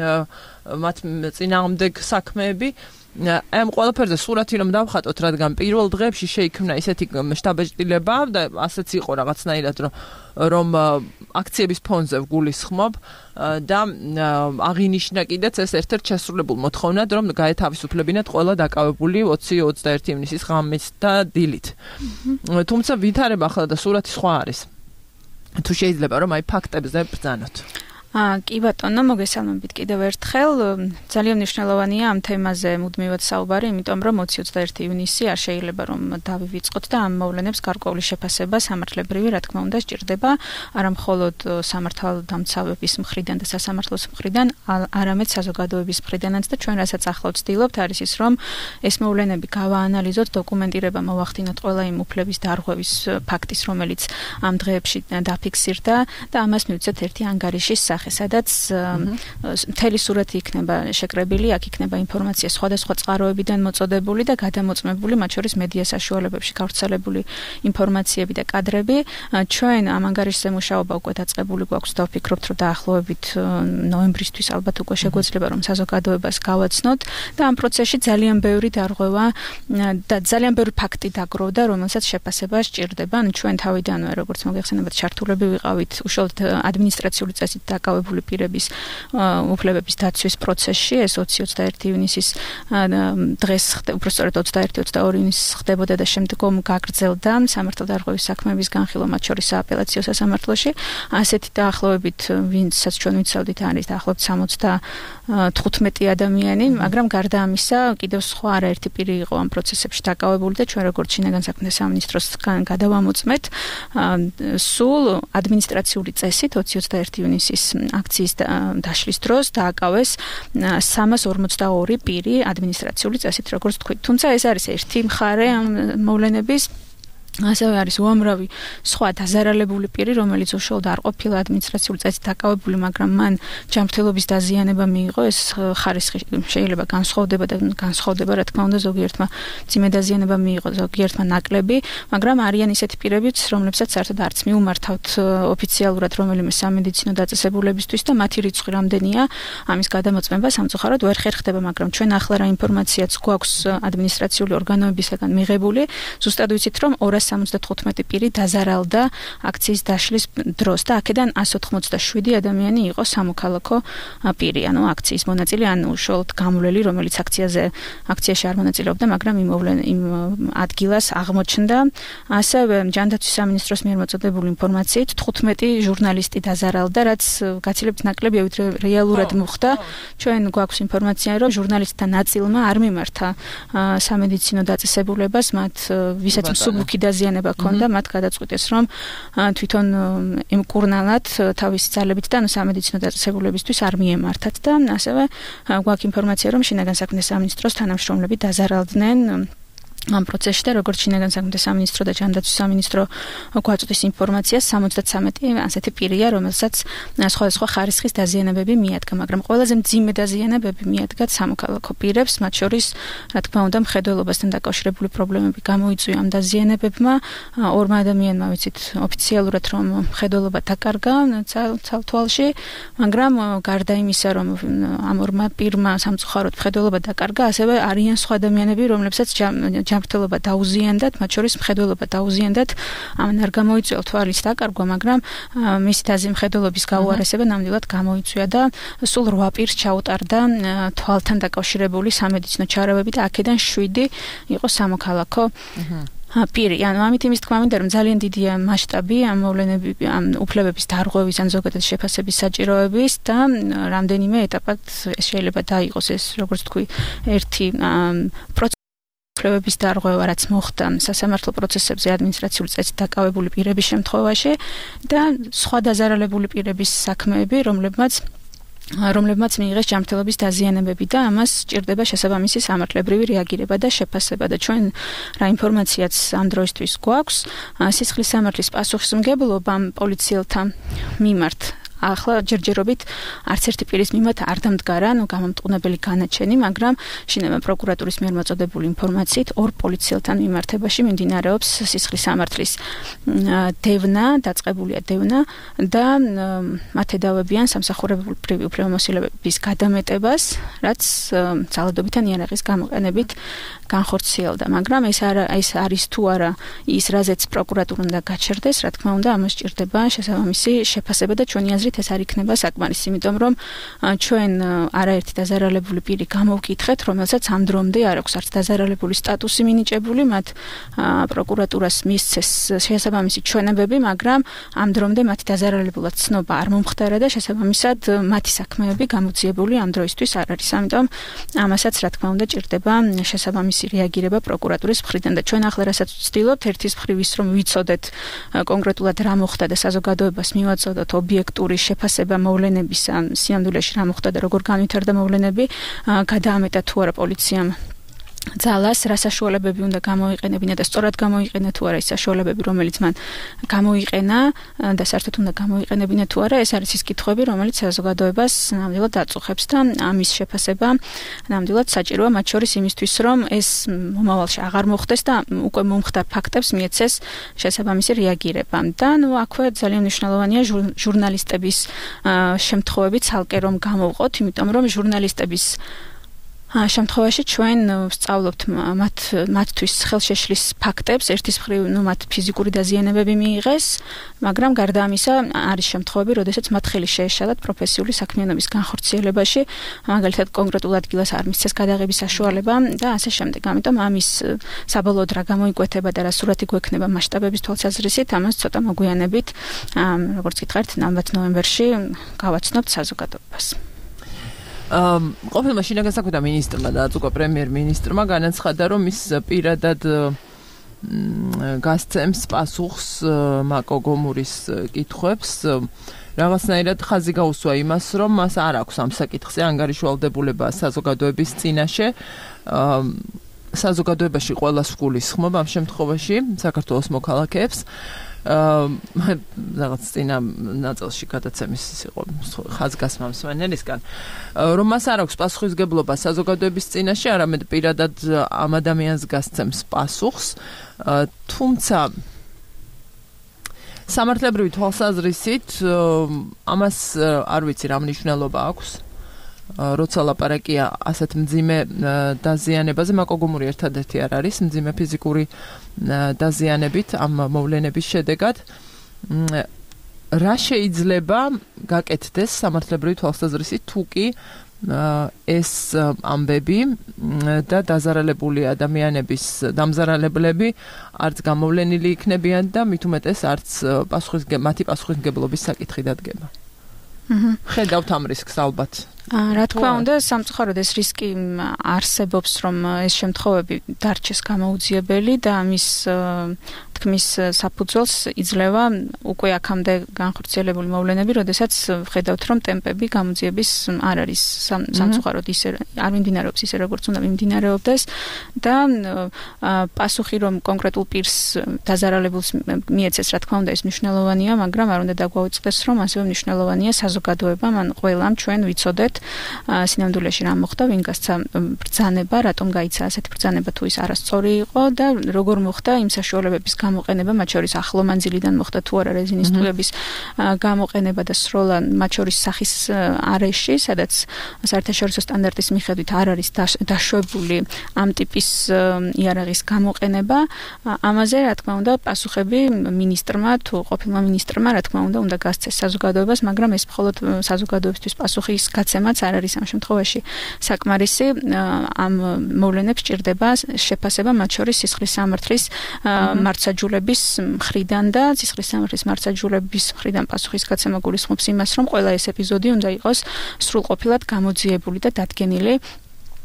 მათ წინააღმდეგ საქმეები. ამ ყველაფერზე სურათი რომ დავხატოთ, რადგან პირველ დღეებში შეიქმნა ისეთი შტაბ-ეჭდილება და ასეც იყო რაღაცნაირად რომ რომ აქციების ფონზე გულისხმობ და აღინიშნა კიდეც ეს ერთ-ერთ შესრულებულ მოთხოვნად, რომ გაეთავისუფლებინათ ყველა დაკავებული ოცი ოცდაერთი ივნისის ღამით და დილით. თუმცა ვითარება ახლა და სურათი სხვა არის. თუ შეიძლება რომ აი ფაქტებზე ბრძანოთ. აა კი ბატონო, მოგესალმებით კიდევ ერთხელ. ძალიან მნიშვნელოვანია ამ თემაზე მუდმივად საუბარი, იმიტომ რომ ოცი ოცდაერთი ივნისი არ შეიძლება რომ დავივიწყოთ და ამ მოვლენებს გარკვეული შეფასება სამართლებრივი, რა თქმა უნდა, სჭირდება არა მხოლოდ სამართალდამცავების მხრიდან და სასამართლოს მხრიდან, არამედ საზოგადოების მხრიდანაც და ჩვენ რასაც ახლა ვცდილობთ არის ის, რომ ეს მოვლენები გავაანალიზოთ, დოკუმენტირება მოვახდინოთ ყველა იმ უფლების დარღვევის ფაქტის, რომელიც ამ დღეებში დაფიქსირდა და ამას მივცეთ ერთი ანგარიშის სახით. სადაც მთელი სურათი იქნება შეკრებილი, აქ იქნება ინფორმაცია სხვადასხვა წყაროებიდან მოწოდებული და გადამოწმებული, მათ შორის მედია საშუალებებში გავრცელებული ინფორმაციები და კადრები. ჩვენ ამ ანგარიშზე მუშაობა უკვე დაწყებული გვაქვს და ვფიქრობთ, რომ დაახლოებით ნოემბრისთვის ალბათ უკვე შეგვეძლება რომ საზოგადოებას გავაცნოთ და ამ პროცესში ძალიან ბევრი დარღვევა და ძალიან ბევრი ფაქტი დაგროვდა, რომელსაც შეფასება სჭირდება. ანუ ჩვენ თავიდანვე, როგორც მოგეხსენებათ, ჩართულები ვიყავით უშუალოდ ადმინისტრაციული წესით და აკავებული პირების უფლებების დაცვის პროცესში, ეს ოცი ოცდაერთი ივნისის დღეს, უბრალოდ ოცდაერთი ოცდაორი ივნისის ხდებოდა და შემდგომ გაგრძელდა სამართალდარღვევის საქმეების განხილვა, მათ შორის სააპელაციო სასამართლოში. ასეთი დაახლოებით, ვინცაც ჩვენ ვიცავდით, არის დაახლოებით სამოცდათხუთმეტი ადამიანი, მაგრამ გარდა ამისა, კიდევ სხვა არაერთი პირი იყო ამ პროცესებში დაკავებული და ჩვენ როგორც შინაგან საქმეთა სამინისტროსგან გადავამოწმეთ, სულ ადმინისტრაციული წესით ოცი ოცდაერთი ივნისის აქციის დაშლის დროს დააკავეს სამას ორმოცდაორი პირი ადმინისტრაციული წესით, როგორც თქვით. თუმცა ეს არის ერთი მხარე ამ მოვლენების. ასევე არის უამრავი სხვა დაზარალებული პირი, რომელიც უშუალოდ არ ყოფილა ადმინისტრაციული წესით დაკავებული, მაგრამ მან ჯანმრთელობის დაზიანება მიიღო. ეს ხარისხი შეიძლება განსხვავდება და განსხვავდება, რა თქმა უნდა, ზოგიერთმა მძიმე დაზიანება მიიღო, ზოგიერთმა ნაკლები, მაგრამ არიან ისეთი პირებიც, რომლებსაც საერთოდ არც მიუმართავთ ოფიციალურად რომელიმე სამედიცინო დაწესებულებისთვის და მათი რიცხვი რამდენია, ამის გადამოწმება სამწუხაროდ ვერ ხერხდება, მაგრამ ჩვენ ახლა რა ინფორმაციაც გვაქვს ადმინისტრაციული ორგანოებისგან მიღებული, ზუსტად ვიცით, რომ ორას სამოცდათხუთმეტი პირი დაზარალდა აქციის დაშლის დროს და აქედან ასი ოცდაშვიდი ადამიანი იყო სამოქალაქო პირი, ანუ აქციის მონაწილე, ანუ უშუალოდ გამვლელი, რომელიც აქციაზე აქციაში არ მონაწილეობდა, მაგრამ იმ ადგილას აღმოჩნდა. ასევე ჯანდაცვის სამინისტროს მიერ მოწოდებული ინფორმაციით თხუთმეტი ჟურნალისტი დაზარალდა, რაც გაცილებით ნაკლებია, ვიდრე რეალურად მოხდა. ჩვენ გვაქვს ინფორმაცია, რომ ჟურნალისტთა ნაწილმა არ მიმართა სამედიცინო დაწესებულებას, მათ ვისაც მსუბუქი დაზიანება ჰქონდა, მათ გადაწყვიტეს, რომ თვითონ ემკურნალათ თავისი ძალებით და სამედიცინო დაწესებულებისთვის არ მიემართათ და ასევე გვაქვს ინფორმაცია, რომ შინაგან საქმეთა სამინისტროს თანამშრომლები დაზარალდნენ ამ პროცესში და როგორც შინაგან საქმეთა სამინისტრო და ჯანდაცვის სამინისტრო გვაწვდის ინფორმაციას, სამოცდათვრამეტი ასეთი პირია, რომელსაც სხვადასხვა ხარისხის დაზიანებები მიადგა, მაგრამ ყველაზე მძიმე დაზიანებები მიადგა სამოქალაქო პირებს, მათ შორის, რა თქმა უნდა, მხედველობასთან დაკავშირებული პრობლემები გამოიწვია ამ დაზიანებებმა. ორმა ადამიანმა ვიცით ოფიციალურად, რომ მხედველობა დაკარგა ცალთვალში, მაგრამ გარდა იმისა, რომ ამ ორმა პირმა სამწუხაროდ მხედველობა დაკარგა, ასევე არიან სხვა ადამიანები, რომლებსაც ჯანმრთელობა დაუზიანდათ, მათ შორის მხედველობა დაუზიანდათ, ამან არ გამოიწვია თვალის დაკარგვა, მაგრამ მისი დაზი მხედველობის გაუარესება ნამდვილად გამოიწვია და სულ რვა პირს ჩაუტარდა თვალთან დაკავშირებული სამედიცინო ჩარევები და აქედან შვიდი იყო სამოქალაქო პირი. ანუ ამით იმის თქმა მინდა, რომ ძალიან დიდია მასშტაბი ამ მოვლენები, ამ უფლებების დარღვევის ან ზოგადად შეფასების საჭიროების და რამდენიმე ეტაპად ეს შეიძლება დაიყოს, ეს როგორც თქვი, ერთი უფლებების დარღვევა, რაც მოხდა სასამართლო პროცესებზე ადმინისტრაციული წესით დაკავებული პირების შემთხვევაში და სხვა დაზარალებული პირების საქმეები, რომლებმაც რომლებმაც მიიღეს ჯანმრთელობის დაზიანებები და ამას სჭირდება შესაბამისი სამართლებრივი რეაგირება და შეფასება და ჩვენ რა ინფორმაციაც ამ დროისთვის გვაქვს სისხლის სამართლის პასუხისმგებლობა პოლიციელთა მიმართ ახლა ჯერჯერობით არც ერთი პირის მიმართ არ დამდგარა, ну გამომტყუნებელი განაჩენი, მაგრამ შინაგან პროკურატურის მიერ მოწოდებული ინფორმაციით ორ პოლიციელთან მიმართებაში მიმდინარეობს სისხლის სამართლის დევნა, დაწყებულია დევნა და მათ ედავებიან სამსახურებრივი უფლებამოსილების გადამეტებას, რაც ძალადობითა იარაღის გამოყენებით განხორციელდა, მაგრამ ეს არა ეს არის თუ არა ის რაზეც პროკურატურა უნდა გაჩერდეს, რა თქმა უნდა, ამას სჭირდება შესაბამისი შეფასება და ჩვენი აზრით ეს არ იქნება საკმარისი, იმიტომ რომ ჩვენ არაერთი დაზარალებული პირი გამოვკითხეთ, რომელსაც ამ დრომდე არ აქვს არც დაზარალებული სტატუსი მინიჭებული, მათ პროკურატურას მისცეს შესაბამისი ჩვენებები, მაგრამ ამ დრომდე მათი დაზარალებულად ცნობა არ მომხდარა და შესაბამისად მათი საქმეები გამოძიებული ამ დროისთვის არ არის. ამიტომ ამასაც რა თქმა უნდა ჭირდება შესაბამისი რეაგირება პროკურატურის მხრიდან და ჩვენ ახლა რასაც ვცდილობთ, ერთის მხრივ ის რომ ვიცოდეთ კონკრეტულად რა მოხდა და საზოგადოებას მივაწოდოთ ობიექტური შეფასება მოვლენების ან სიამდვილეში რა მოხდა და როგორ განვითარდა მოვლენები, გადაამეტა თუ არა პოლიციამ ძალას, რა საშუალებები უნდა გამოიყენებინა და სწორად გამოიყენა თუ არა ის საშუალებები, რომელიც მან გამოიყენა და საერთოდ უნდა გამოიყენებინა თუ არა, ეს არის ის კითხვები, რომელიც საზოგადოებას ნამდვილად აწუხებს და ამის შეფასება ნამდვილად საჭიროა, მათ შორის იმისთვის, რომ ეს მომავალში აღარ მოხდეს და უკვე მომხდარ ფაქტებს მიეცეს შესაბამისი რეაგირება. და ნუ აქვე ძალიან მნიშვნელოვანია ჟურნალისტების შემთხვევები ცალკე რომ გამოვყოთ, იმიტომ რომ ჟურნალისტების შემთხვევაში ჩვენ ვსწავლობთ მათ მათთვის ხელშეშლის ფაქტებს, ერთის მხრივ ნუ მათ ფიზიკური დაზიანებები მიიღეს, მაგრამ გარდა ამისა არის შემთხვევები, როდესაც მათ ხელი შეეშალათ პროფესიული საქმიანობის განხორციელებაში, მაგალითად კონკრეტულ ადგილას არ მისცეს გადაღების საშუალება და ასე შემდეგ. ამიტომ ამის საბოლოოდ რა გამოიკვეთება და რა სურათი გვექნება მასშტაბების თვალსაზრისით, ამას ცოტა მოგვიანებით, როგორც გითხარით, ნამდვილად ნოემბერში გავაცნობთ საზოგადოებას. ყოფილმა შინაგან საქმეთა მინისტრმა და უკვე პრემიერ-მინისტრმა განაცხადა, რომ ის პირადად გასცემს პასუხს მაკო გომურის კითხვებს. რაღაცნაირად ხაზი გაუსვა იმას, რომ მას არ აქვს ამ საკითხზე ანგარიშვალდებულება საზოგადოების წინაშე. საზოგადოებაში ყველას გულისხმობ ამ შემთხვევაში საქართველოს მოქალაქეებს. რაღაც წინა ნაწილში გადაცემის იყო ხაზგასმა მსმენელისგან, რომ მას არ აქვს პასუხისმგებლობა საზოგადოების წინაშე, არამედ პირადად ამ ადამიანს გასცემს პასუხს, თუმცა სამართლებრივი თვალსაზრისით ამას არ ვიცი რა მნიშვნელობა აქვს. როცა ლაპარაკია ასეთ მძიმე დაზიანებაზე, მაკო გომური ერთადერთი არ არის მძიმე ფიზიკური დაზიანებით ამ მოვლენების შედეგად. რა შეიძლება გაკეთდეს სამართლებრივი თვალსაზრისით, თუ კი ეს ამბები და დაზარალებული ადამიანების დამზარალებლები არც გამოვლენილი იქნებიან და მით უმეტეს არც მათი პასუხისმგებლობის საკითხი დადგება. ხედავთ ამ რისკს ალბათ. რა თქმა უნდა, სამწუხაროდ ეს რისკი არსებობს, რომ ეს შემთხვევები დარჩეს გამოუძიებელი და ამის თქმის საფუძველს იძლევა უკვე აქამდე განხორციელებული მოვლენები, როდესაც ხედავთ, რომ ტემპები გამოძიების არ არის სამწუხაროდ ისე არ მიმდინარეობს ისე, როგორც უნდა მიმდინარეობდეს და პასუხი, რომ კონკრეტულ პირს დაზარალებულს მიეცეს, რა თქმა უნდა, ეს მნიშვნელოვანია, მაგრამ არ უნდა დაგვაუწყდეს, რომ ასევე მნიშვნელოვანია საზოგადოება, მან ყველამ ჩვენ ვიცოდეთ სინამდვილეში რა მოხდა, ვინ გასცა ბრძანება, რატომ გაიცა ასეთი ბრძანება, თუ ის არასწორი იყო და როგორ მოხდა იმ საშუალებების გამოყენება, მათ შორის ახლო მანძილიდან მოხდა თუ არა რეზინის ტუების გამოყენება და სროლა, მათ შორის სახის არეში, სადაც საერთაშორისო სტანდარტის მიხედვით არ არის დაშვებული ამ ტიპის იარაღის გამოყენება. ამაზე, რა თქმა უნდა, პასუხები მინისტრმა თუ ყოფილმა მინისტრმა, რა თქმა უნდა, უნდა გასცეს საზოგადოებას, მაგრამ ეს მხოლოდ საზოგადოებისთვის პასუხის გაცემაც არ არის ამ შემთხვევაში საკმარისი. ამ მოვლენებს ჭირდება შეფასება, მათ შორის სისხლის სამართლის მართლმსაჯულების მხრიდან და სისხლის სამართლის მართლმსაჯულების მხრიდან პასუხის გაცემა გულისხმობს იმას, რომ ყველა ეს ეპიზოდი უნდა იყოს სრულყოფილად გამოძიებული და დადგენილი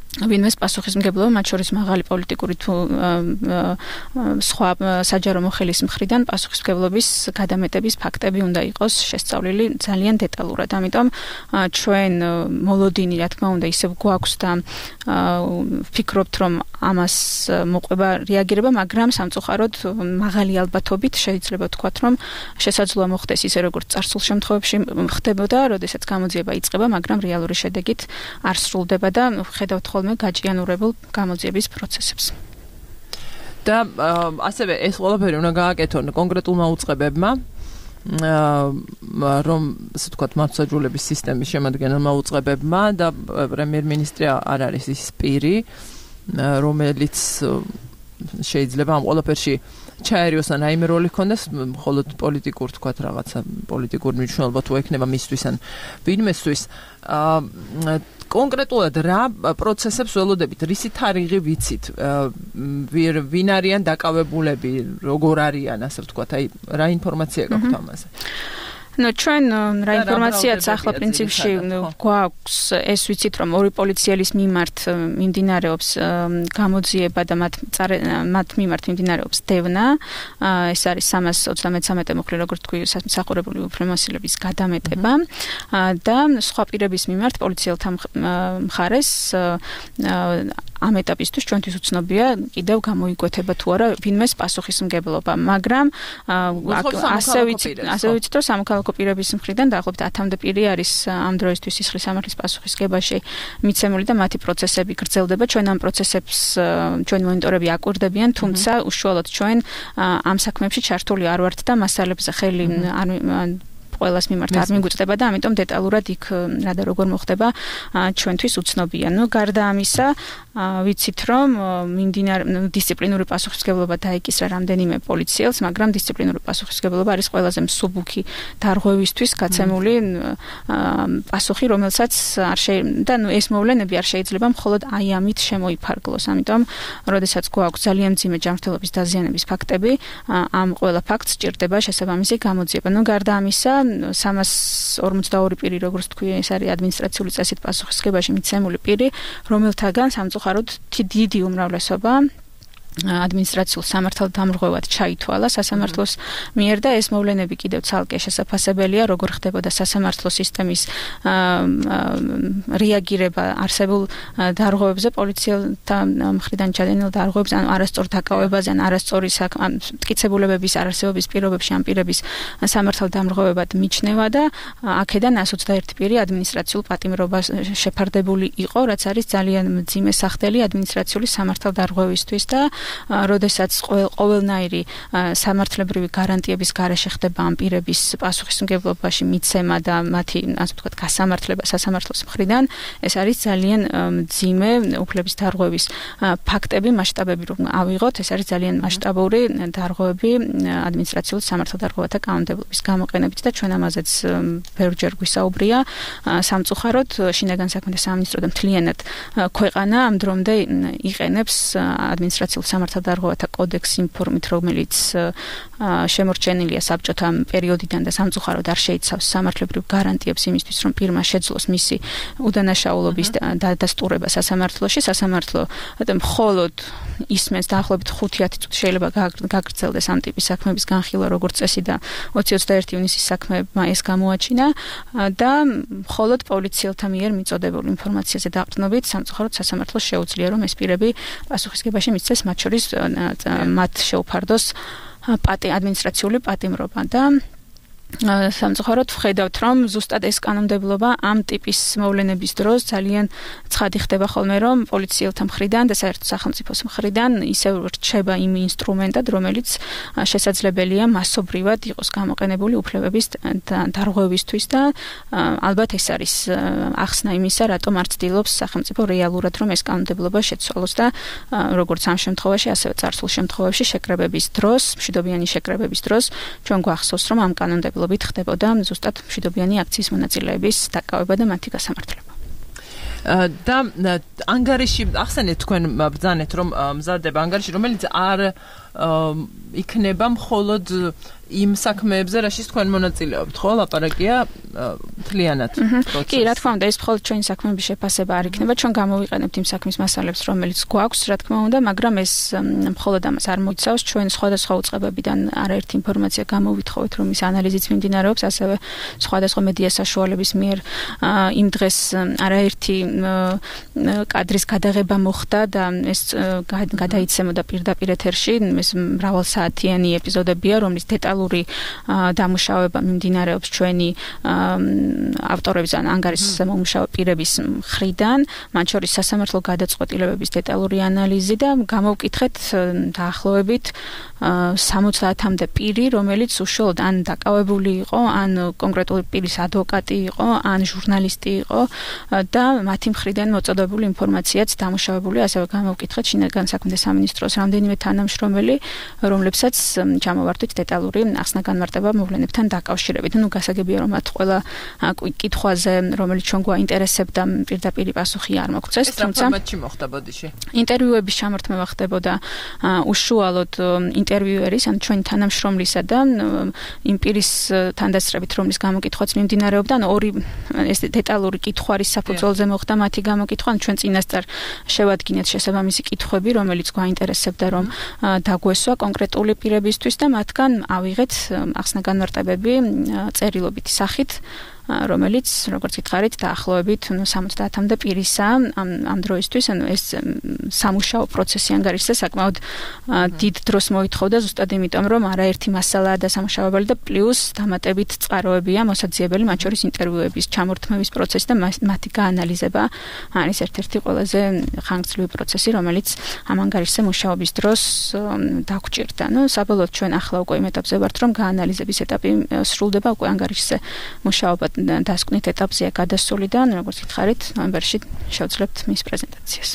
ვინმეს პასუხისმგებლობა, მათ შორის მაღალი პოლიტიკური თუ სხვა საჯარო მოხელის მხრიდან პასუხისმგებლობის გადამეტების ფაქტები უნდა იყოს შესწავლილი ძალიან დეტალურად. ამიტომ ჩვენ მოლოდინი, რა თქმა უნდა, ისევ გვაქვს და ვფიქრობთ, რომ ამას მოყვება რეაგირება, მაგრამ სამწუხაროდ მაღალი ალბათობით შეიძლება ვთქვათ, რომ შესაძლოა მოხდეს ისე, როგორც წარსულ შემთხვევებში ხდებოდა, როდესაც გამოძიება იწყება, მაგრამ რეალური შედეგით არ სრულდება და ხედავთ ხოლმე გაჭიანურებულ გამოძიების პროცესებს. და ასევე ეს ყველაფერი უნდა გააკეთონ კონკრეტულმა უწყებებმა, რომ ასე ვთქვათ, მართლმსაჯულების სისტემის შემადგენელმა უწყებებმა და პრემიერ-მინისტრი არ არის ის პირი, რომელიც შეიძლება ამ ყველაფერში ჩაერიოს ან რაიმე როლი ჰქონდეს, მხოლოდ პოლიტიკურ თქვათ რაღაცა პოლიტიკური მნიშვნელობა თუ ექნება მისთვის ან ვინმესთვის. კონკრეტულად რა პროცესებს ველოდებით, რისი თარიღი ვიცით, ვინ არიან დაკავებულები, როგორ არიან, ასე ვთქვათ, აი რა ინფორმაცია გაქვთ ამაზე? No, ჩვენ რა ინფორმაციაც ახლა პრინციპში გვაქვს, ეს ვიცით, რომ ორი პოლიციელის მიმართ მიმდინარეობს გამოძიება და მათ მათ მიმართ მიმდინარეობს დევნა. ეს არის სამას ოცდამეცამეტე მუხლი, როგორც თქვი, მსახურებული უფლებამოსილების გადამეტება და სხვა პირების მიმართ პოლიციელთა მხარეს ამ ეტაპისთვის ჩვენთვის უცნობია კიდევ გამოიკვეთება თუ არა ვინმეს პასუხისმგებლობა, მაგრამ ასე ვიცით, ასე ვიცით, რომ სამოქალაქო პირების მხრიდან დაახლოებით ათამდე პირი არის ამ დროისთვის სისხლის სამართლის პასუხისმგებაში მიცემული და მათი პროცესები გრძელდება. ჩვენ ამ პროცესებს ჩვენ მონიტორები აკვირდებიან, თუმცა უშუალოდ ჩვენ ამ საქმეებში ჩართული არ ვართ და მასალებზე ხელი არ ყველას მიმართ არ მიგვიწდება და ამიტომ დეტალურად იქ რა და როგორ მოხდება ჩვენთვის უცნობია. ნუ გარდა ამისა, ვიცით რომ მიმდინარე დისციპლინური პასუხისმგებლობა დაეკისრა რამდენიმე პოლიციელს, მაგრამ დისციპლინური პასუხისმგებლობა არის ყველაზე მსუბუქი დარღვევისთვის გაცემული პასუხი, რომელსაც არ შეიძლება და ნუ ეს მოვლენები არ შეიძლება მხოლოდ აი ამით შემოიფარგლოს. ამიტომ, როდესაც გვაქვს ძალიან მძიმე ჯანმრთელობის დაზიანების ფაქტები, ამ ყველა ფაქტს სჭირდება შესაბამისი გამოძიება. ნუ გარდა ამისა, სამას ორმოცდაორი პირი, როგორც თქვი, ეს არის ადმინისტრაციული წესით პასუხისმგებაში მიცემული პირი, რომელთაგან სამწუხაროდ დიდი უმრავლესობა ადმინისტრაციულ სამართალ დამრღვევად ჩაითვალა სასამართლოს მიერ და ეს მოვლენები კიდევ ცალკე შესაძლებელია, როგორ ხდებოდა სასამართლო სისტემის რეაგირება არსებულ დარღვევებზე, პოლიციელთა მხრიდან ჩადენილ დარღვევებზე, ან არასწორ დაკავებაზე, ან არასწორი მტკიცებულებების არარსებობის პირობებში ამ პირების სამართალ დამრღვევად მიჩნევა და აქედან ას ოცდაერთი პირი ადმინისტრაციულ პატიმრობას შეფარდებული იყო, რაც არის ძალიან მძიმე სახდელი ადმინისტრაციული სამართალ დარღვევისთვის და როდესაც ყოველნაირი სამართლებრივი გარანტიების გარეშე ხდება ამ პირების პასუხისმგებლობაში მიცემა და მათი, ასე ვთქვათ, გასამართლება სასამართლოს მხრიდან, ეს არის ძალიან მძიმე უფლების დარღვევის ფაქტები, მასშტაბები რომ ავიღოთ, ეს არის ძალიან მასშტაბური დარღვევები ადმინისტრაციულ სამართალ დარღვევათა კანონმდებლობის გამოყენებით და ჩვენ ამაზეც ბევრჯერ გვისაუბრია. სამწუხაროდ შინაგან საქმეთა სამინისტრო და მთლიანად ქვეყანა ამ დრომდე იყენებს ადმინისტრაციულ სამართალ დარღვევათა კოდექსის იმ ფორმით, რომელიც შემორჩენილია საბჭოთა პერიოდიდან და სამწუხაროდ არ შეიცავს სამართლებრივ გარანტიებს იმისთვის, რომ პირმა შეძლოს მისი უდანაშაულობის დადასტურება სასამართლოში. სასამართლო მხოლოდ ისმენს დაახლოებით ხუთი-ათი წუთი შეიძლება გაგრძელდეს ამ ტიპის საქმეების განხილვა, როგორც წესი და ოცი ოცდაერთი ივნისის საქმეებმა ეს გამოაჩინა და მხოლოდ პოლიციელთა მიერ მიწოდებულ ინფორმაციაზე დაყრდნობით სამწუხაროდ სასამართლოს შეუძლია, რომ ეს პირები პასუხისმგებაში მისცეს, მათ შორის მათ შეუფარდოს პატი ადმინისტრაციული პატიმრობა და სამწუხაროდ ვხედავთ, რომ ზუსტად ეს კანონმდებლობა ამ ტიპის მოვლენების დროს ძალიან ცხადი ხდება ხოლმე, რომ პოლიციელთა მხრიდან და საერთოდ სახელმწიფოს მხრიდან ისევ რჩება იმ ინსტრუმენტად, რომელიც შესაძლებელია მასობრივად იყოს გამოყენებული უფლებების დარღვევისთვის და ალბათ ეს არის ახსნა იმისა, რატომ არ ცდილობს სახელმწიფო რეალურად, რომ ეს კანონმდებლობა შეცვალოს და როგორც ამ შემთხვევაში, ასევე წარსულ შემთხვევებში შეკრებების დროს, მშვიდობიანი შეკრებების დროს ჩვენ გვახსოვს, რომ ამ კანონმდებლობებით ხდებოდა ზუსტად მშვიდობიანი აქციის მონაწილეების დაკავება და მათი გასამართლება. და ანგარიში ახსენეთ თქვენ ბრძანეთ, რომ მზადდება ანგარიში, რომელიც არ იქნება მხოლოდ იმ საქმეებზე რაშიც თქვენ მონაწილეობთ, ხო? ლაპარაკია მთლიანად პროცესში. კი, რა თქმა უნდა, ეს მხოლოდ ჩვენი საქმეების შეფასება არ იქნება, ჩვენ გამოვიყენებთ იმ საქმის მასალებს, რომელიც გვაქვს, რა თქმა უნდა, მაგრამ ეს მხოლოდ ამას არ მოიცავს, ჩვენ სხვადასხვა უწყებებიდან არაერთი ინფორმაცია გამოვითხოვეთ, რომ ის ანალიზიც მიმდინარეობს, ასევე სხვადასხვა მედია საშუალების მიერ იმ დღეს არაერთი კადრის გადაღება მოხდა და ეს გადაიცემოდა პირდაპირ ეთერში, ეს მრავალსაათიანი ეპიზოდებია, რომლის დეტალური დამუშავება მიმდინარეობს ჩვენი ავტორების ან ანგარიშის მომუშავე პირების მხრიდან, მათ შორის სასამართლო გადაწყვეტილებების დეტალური ანალიზი და გამოვკითხეთ დაახლოებით სამოცამდე პირი, რომელიც უშუალოდ ან დაკავებული იყო, ან კონკრეტული პირის ადვოკატი იყო, ან ჟურნალისტი იყო და მათი მხრიდან მოწოდებული ინფორმაციაც დამუშავებული, ასევე გამოვკითხეთ შინაგან საქმეთა სამინისტროს რამდენიმე თანამშრომელი, რომლებსაც ჩამოვართვით დეტალური ახსნა განმარტება მოვლენებთან დაკავშირებით. ნუ გასაგებია, რომ მათ ყველა კითხვაზე, რომელიც ჩვენ გვაინტერესებდა, პირდაპირ პასუხი არ მოგწეს, თუმცა ეს ფორმატში მოხდა ბოდიში. ინტერვიუების ჩამართმევა ხდებოდა უშუალოდ ინტერვიუერის, ან ჩვენი თანამშრომლისა და იმ პირის თანდასწრებით, რომლის გამოკითხვაც მიმდინარეობდა, ან ორი ეს დეტალური კითხვის საფუძველზე მოხდა მათი გამოკითხვა, ან ჩვენ წინასწარ შევადგინეთ შესაბამისი კითხვები, რომელიც გვაინტერესებდა, რომ დაგვესვა კონკრეტული პირებისთვის და მათგან ავიღეთ ახსნა განმარტებები წერილობითი სახით, რომელიც, როგორც გითხარით, დაახლოებით სამოცდაათამდე პირისა ამ ამ დროისთვის, ანუ ეს სამუშაო პროცესი ანგარიშზე საკმაოდ დიდ დროს მოითხოვდა, ზუსტად იმიტომ, რომ არაერთი მასალაა დასამუშავებელი და პლუს დამატებით წყაროებია მოსაძიებელი, მათ შორის ინტერვიუების ჩამორთმევის პროცესი და მათი გაანალიზება არის ერთ-ერთი ყველაზე ხანგრძლივი პროცესი, რომელიც ამ ანგარიშზე მუშაობის დროს დაგჭირდა. ნუ საბოლოოდ ჩვენ ახლა უკვე იმ ეტაპზე ვართ, რომ გაანალიზების ეტაპი სრულდება, უკვე ანგარიშზე მუშაობა დასკვნით ეტაპზეა გადასული და როგორც გითხარით, ნოემბერში შევძლებთ მის პრეზენტაციას.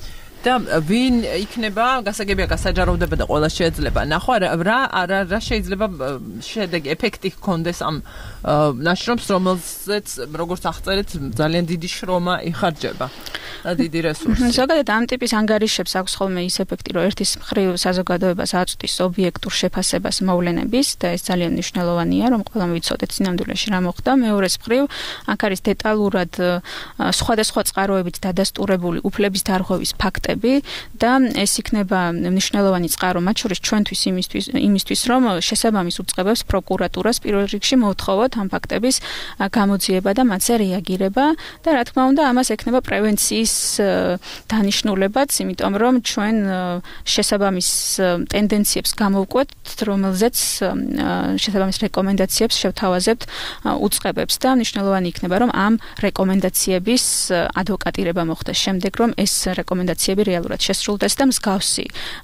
და ვინ იქნება გასაგებია გასაჯაროვდება და ყველა შეიძლება ნახვა რა რა რა შეიძლება შედეგი ეფექტი ჰქონდეს ამ ნაშრომს, რომელზეც როგორც აღწერეთ ძალიან დიდი შრომა იხარჯება და დიდი რესურსი. ზოგადად ამ ტიპის ანგარიშებს აქვს ხოლმე ის ეფექტი, რომ ერთის მხრივ საზოგადოებას აწვდის ობიექტურ შეფასებას მოვლენების და ეს ძალიან მნიშვნელოვანია, რომ ყველამ ვიცოდეთ სინამდვილეში რა მოხდა. მეორეს მხრივ აქ არის დეტალურად სხვადასხვა წყაროებით დადასტურებული უფლების დარღვევის ფაქტები და ეს იქნება მნიშვნელოვანი წყარო მათ შორის ჩვენთვის იმისთვის იმისთვის რომ შესაბამის უწყებებს პროკურატურას პირველ რიგში მოთხოვოთ ამ ფაქტების გამოძიება და მათზე რეაგირება და რა თქმა უნდა ამას ექნება პრევენციის დანიშნულებაც, იმიტომ რომ ჩვენ შესაბამის ტენდენციებს გამოვკვეთ, რომელზეც შესაბამის რეკომენდაციებს შევთავაზებთ უწყებებს და მნიშვნელოვანი იქნება რომ ამ რეკომენდაციების ადვოკატირება მოხდეს შემდეგ, რომ ეს რეკომენდაციები რეალურად შესრულდეს და მსგავსი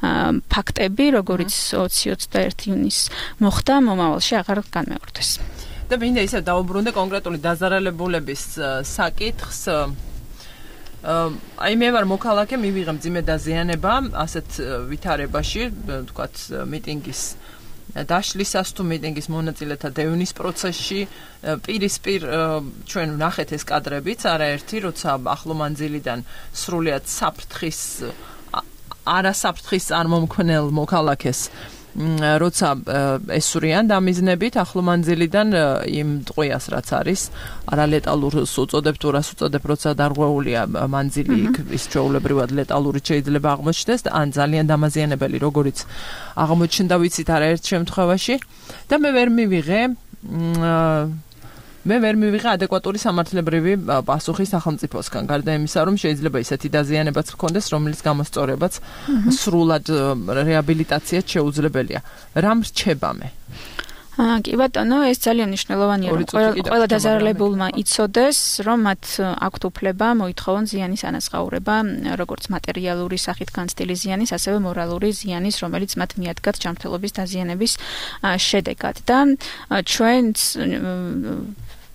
ფაქტები, როგორც ოცი ოცდაერთი ივნისს მოხდა, მომავალში აღარ განმეორდეს. და მინდა ისე დაუბრუნდე კონკრეტული დაზარალებულების საკითხს. აი მე ვარ მოქალაქე, მივიღე მძიმე დაზიანება ასეთ ვითარებაში, თქვათ მიტინგის დაშლისას თუ მიტინგის მონაწილეთა დევნის პროცესში პირისპირ ჩვენ ვნახეთ ეს კადრებიც არაერთი, როცა ახლო მანძილიდან სრულიად საფრთხის არასაფრთხის წარმომქმნელ მოქალაქეს როცა ესურიან დამიზნებით ახლო მანძილიდან იმ ტყვიას რაც არის არალეტალურს უწოდებთ თუ რას უწოდებ, როცა დარღვეულია მანძილი ის ჩვეულებრივად ლეტალური შეიძლება აღმოჩნდეს ან ძალიან დამაზიანებელი როგორიც აღმოჩნდა ვიცით არაერთ შემთხვევაში და მე ვერ მივიღე მე ვერ მივიღე ადეკვატური სამართლებრივი პასუხი სახელმწიფოსგან, გარდა იმისა, რომ შეიძლება ისეთი დაზიანებაც ჰქონდეს, რომელიც გამოსწორებაც სრულად რეაბილიტაციაც შეუძლებელია. რა მრჩება მე? კი ბატონო, ეს ძალიან მნიშვნელოვანია, რომ ყველა დაზარალებულმა იცოდეს, რომ მათ აქვთ უფლება მოითხოვონ ზიანის ანაზღაურება, როგორც მატერიალური სახით განცდილი ზიანის, ასევე მორალური ზიანის, რომელიც მათ მიადგათ ჯანმრთელობის დაზიანების შედეგად. და ჩვენც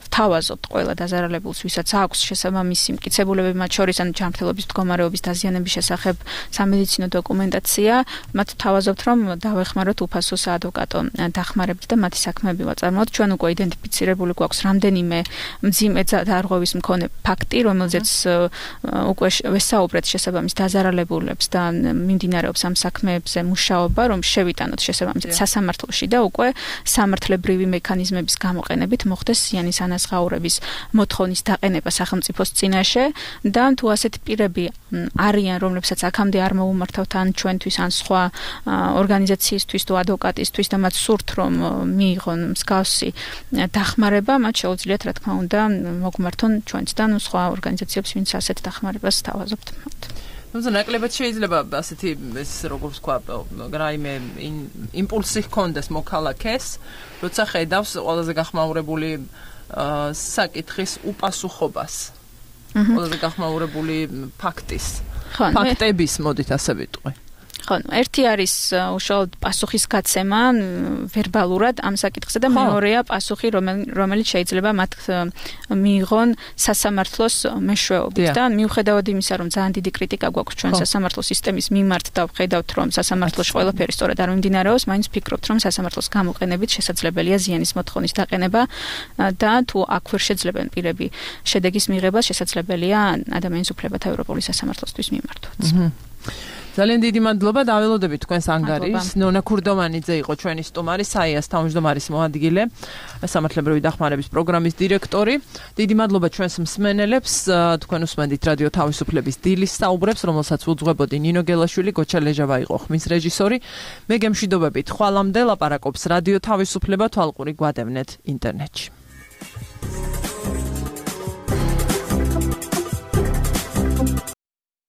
ვთავაზობთ ყველა დაზარალებულს, ვისაც აქვს შესაბამისი მტკიცებულებები, მათ შორის ან ჯანმრთელობის მდგომარეობის დაზიანების შესახებ სამედიცინო დოკუმენტაცია, მათ ვთავაზობთ, რომ დავეხმაროთ უფასო საადვოკატო დახმარებით და მათი საქმეები ვაწარმოოთ. ჩვენ უკვე იდენტიფიცირებული გვაქვს რამდენიმე მძიმე დარღვევის მქონე ფაქტი, რომელზეც უკვე ვესაუბრეთ შესაბამის დაზარალებულებს და მიმდინარეობს ამ საქმეებზე მუშაობა, რომ შევიტანოთ შესაბამისად სასამართლოში და უკვე სამართლებრივი მექანიზმების გამოყენებით მოხდეს სიანის ანაზღაურების მოთხოვნის დაყენება სახელმწიფოს წინაშე და თუ ასეთი პირები არიან, რომლებსაც აქამდე არ მოუმართავთ ან ჩვენთვის ან სხვა ორგანიზაციისთვის თუ ადვოკატისთვის და მათ სურთ რომ მიიღონ მსგავსი დახმარება, მათ შეუძლიათ რა თქმა უნდა მოგმართონ ჩვენც და სხვა ორგანიზაციებს, ვინც ასეთ დახმარებას თავაზობთ. თუმცა ნაკლებად შეიძლება ასეთი ეს როგორც ვქვა, რაიმე იმპულსი ჰქონდეს მოქალაქეს, როცა ხედავს ყველაზე გახმაურებული საკითხის უპასუხობას. ყველაზე გახმაურებული ფაქტის. ფაქტების მოდით ასე ვიტყვი. ხო, ერთი არის უშუალოდ პასუხის გაცემა ვერბალურად ამ საკითხზე და მეორეა პასუხი, რომელიც შეიძლება მათ მიიღონ სასამართლოს მეშვეობით და მიუხედავად იმისა, რომ ძალიან დიდი კრიტიკა გვაქვს ჩვენ სასამართლო სისტემის მიმართ და ვხედავთ, რომ სასამართლოში ყველაფერი სწორად არ მიმდინარეობს, მაინც ვფიქრობთ, რომ სასამართლოს გამოყენებით შესაძლებელია ზიანის მოთხოვნის დაყენება და თუ აქ ვერ შეძლებენ პირები შედეგის მიღებას, შესაძლებელია ადამიანის უფლებათა ევროპული სასამართლოსთვის მიმართვაც. ძალიან დიდი მადლობა, დაველოდებით თქვენს ანგარიშს. ნონა ქურდოვანიძე იყო ჩვენი სტუმარი, საიას თავმჯდომარის მოადგილე, სამართლებრივი დახმარების პროგრამის დირექტორი. დიდი მადლობა ჩვენს მსმენელებს. თქვენ უსმენთ რადიო თავისუფლების დილის საუბრებს, რომელსაც უძღვებოდი ნინო გელაშვილი, გოჩა ლეჟავა იყო ხმის რეჟისორი. მე გემშვიდობებით. ხვალამდე ლაპარაკობს რადიო თავისუფლება, თვალყური გვადევნეთ ინტერნეტში.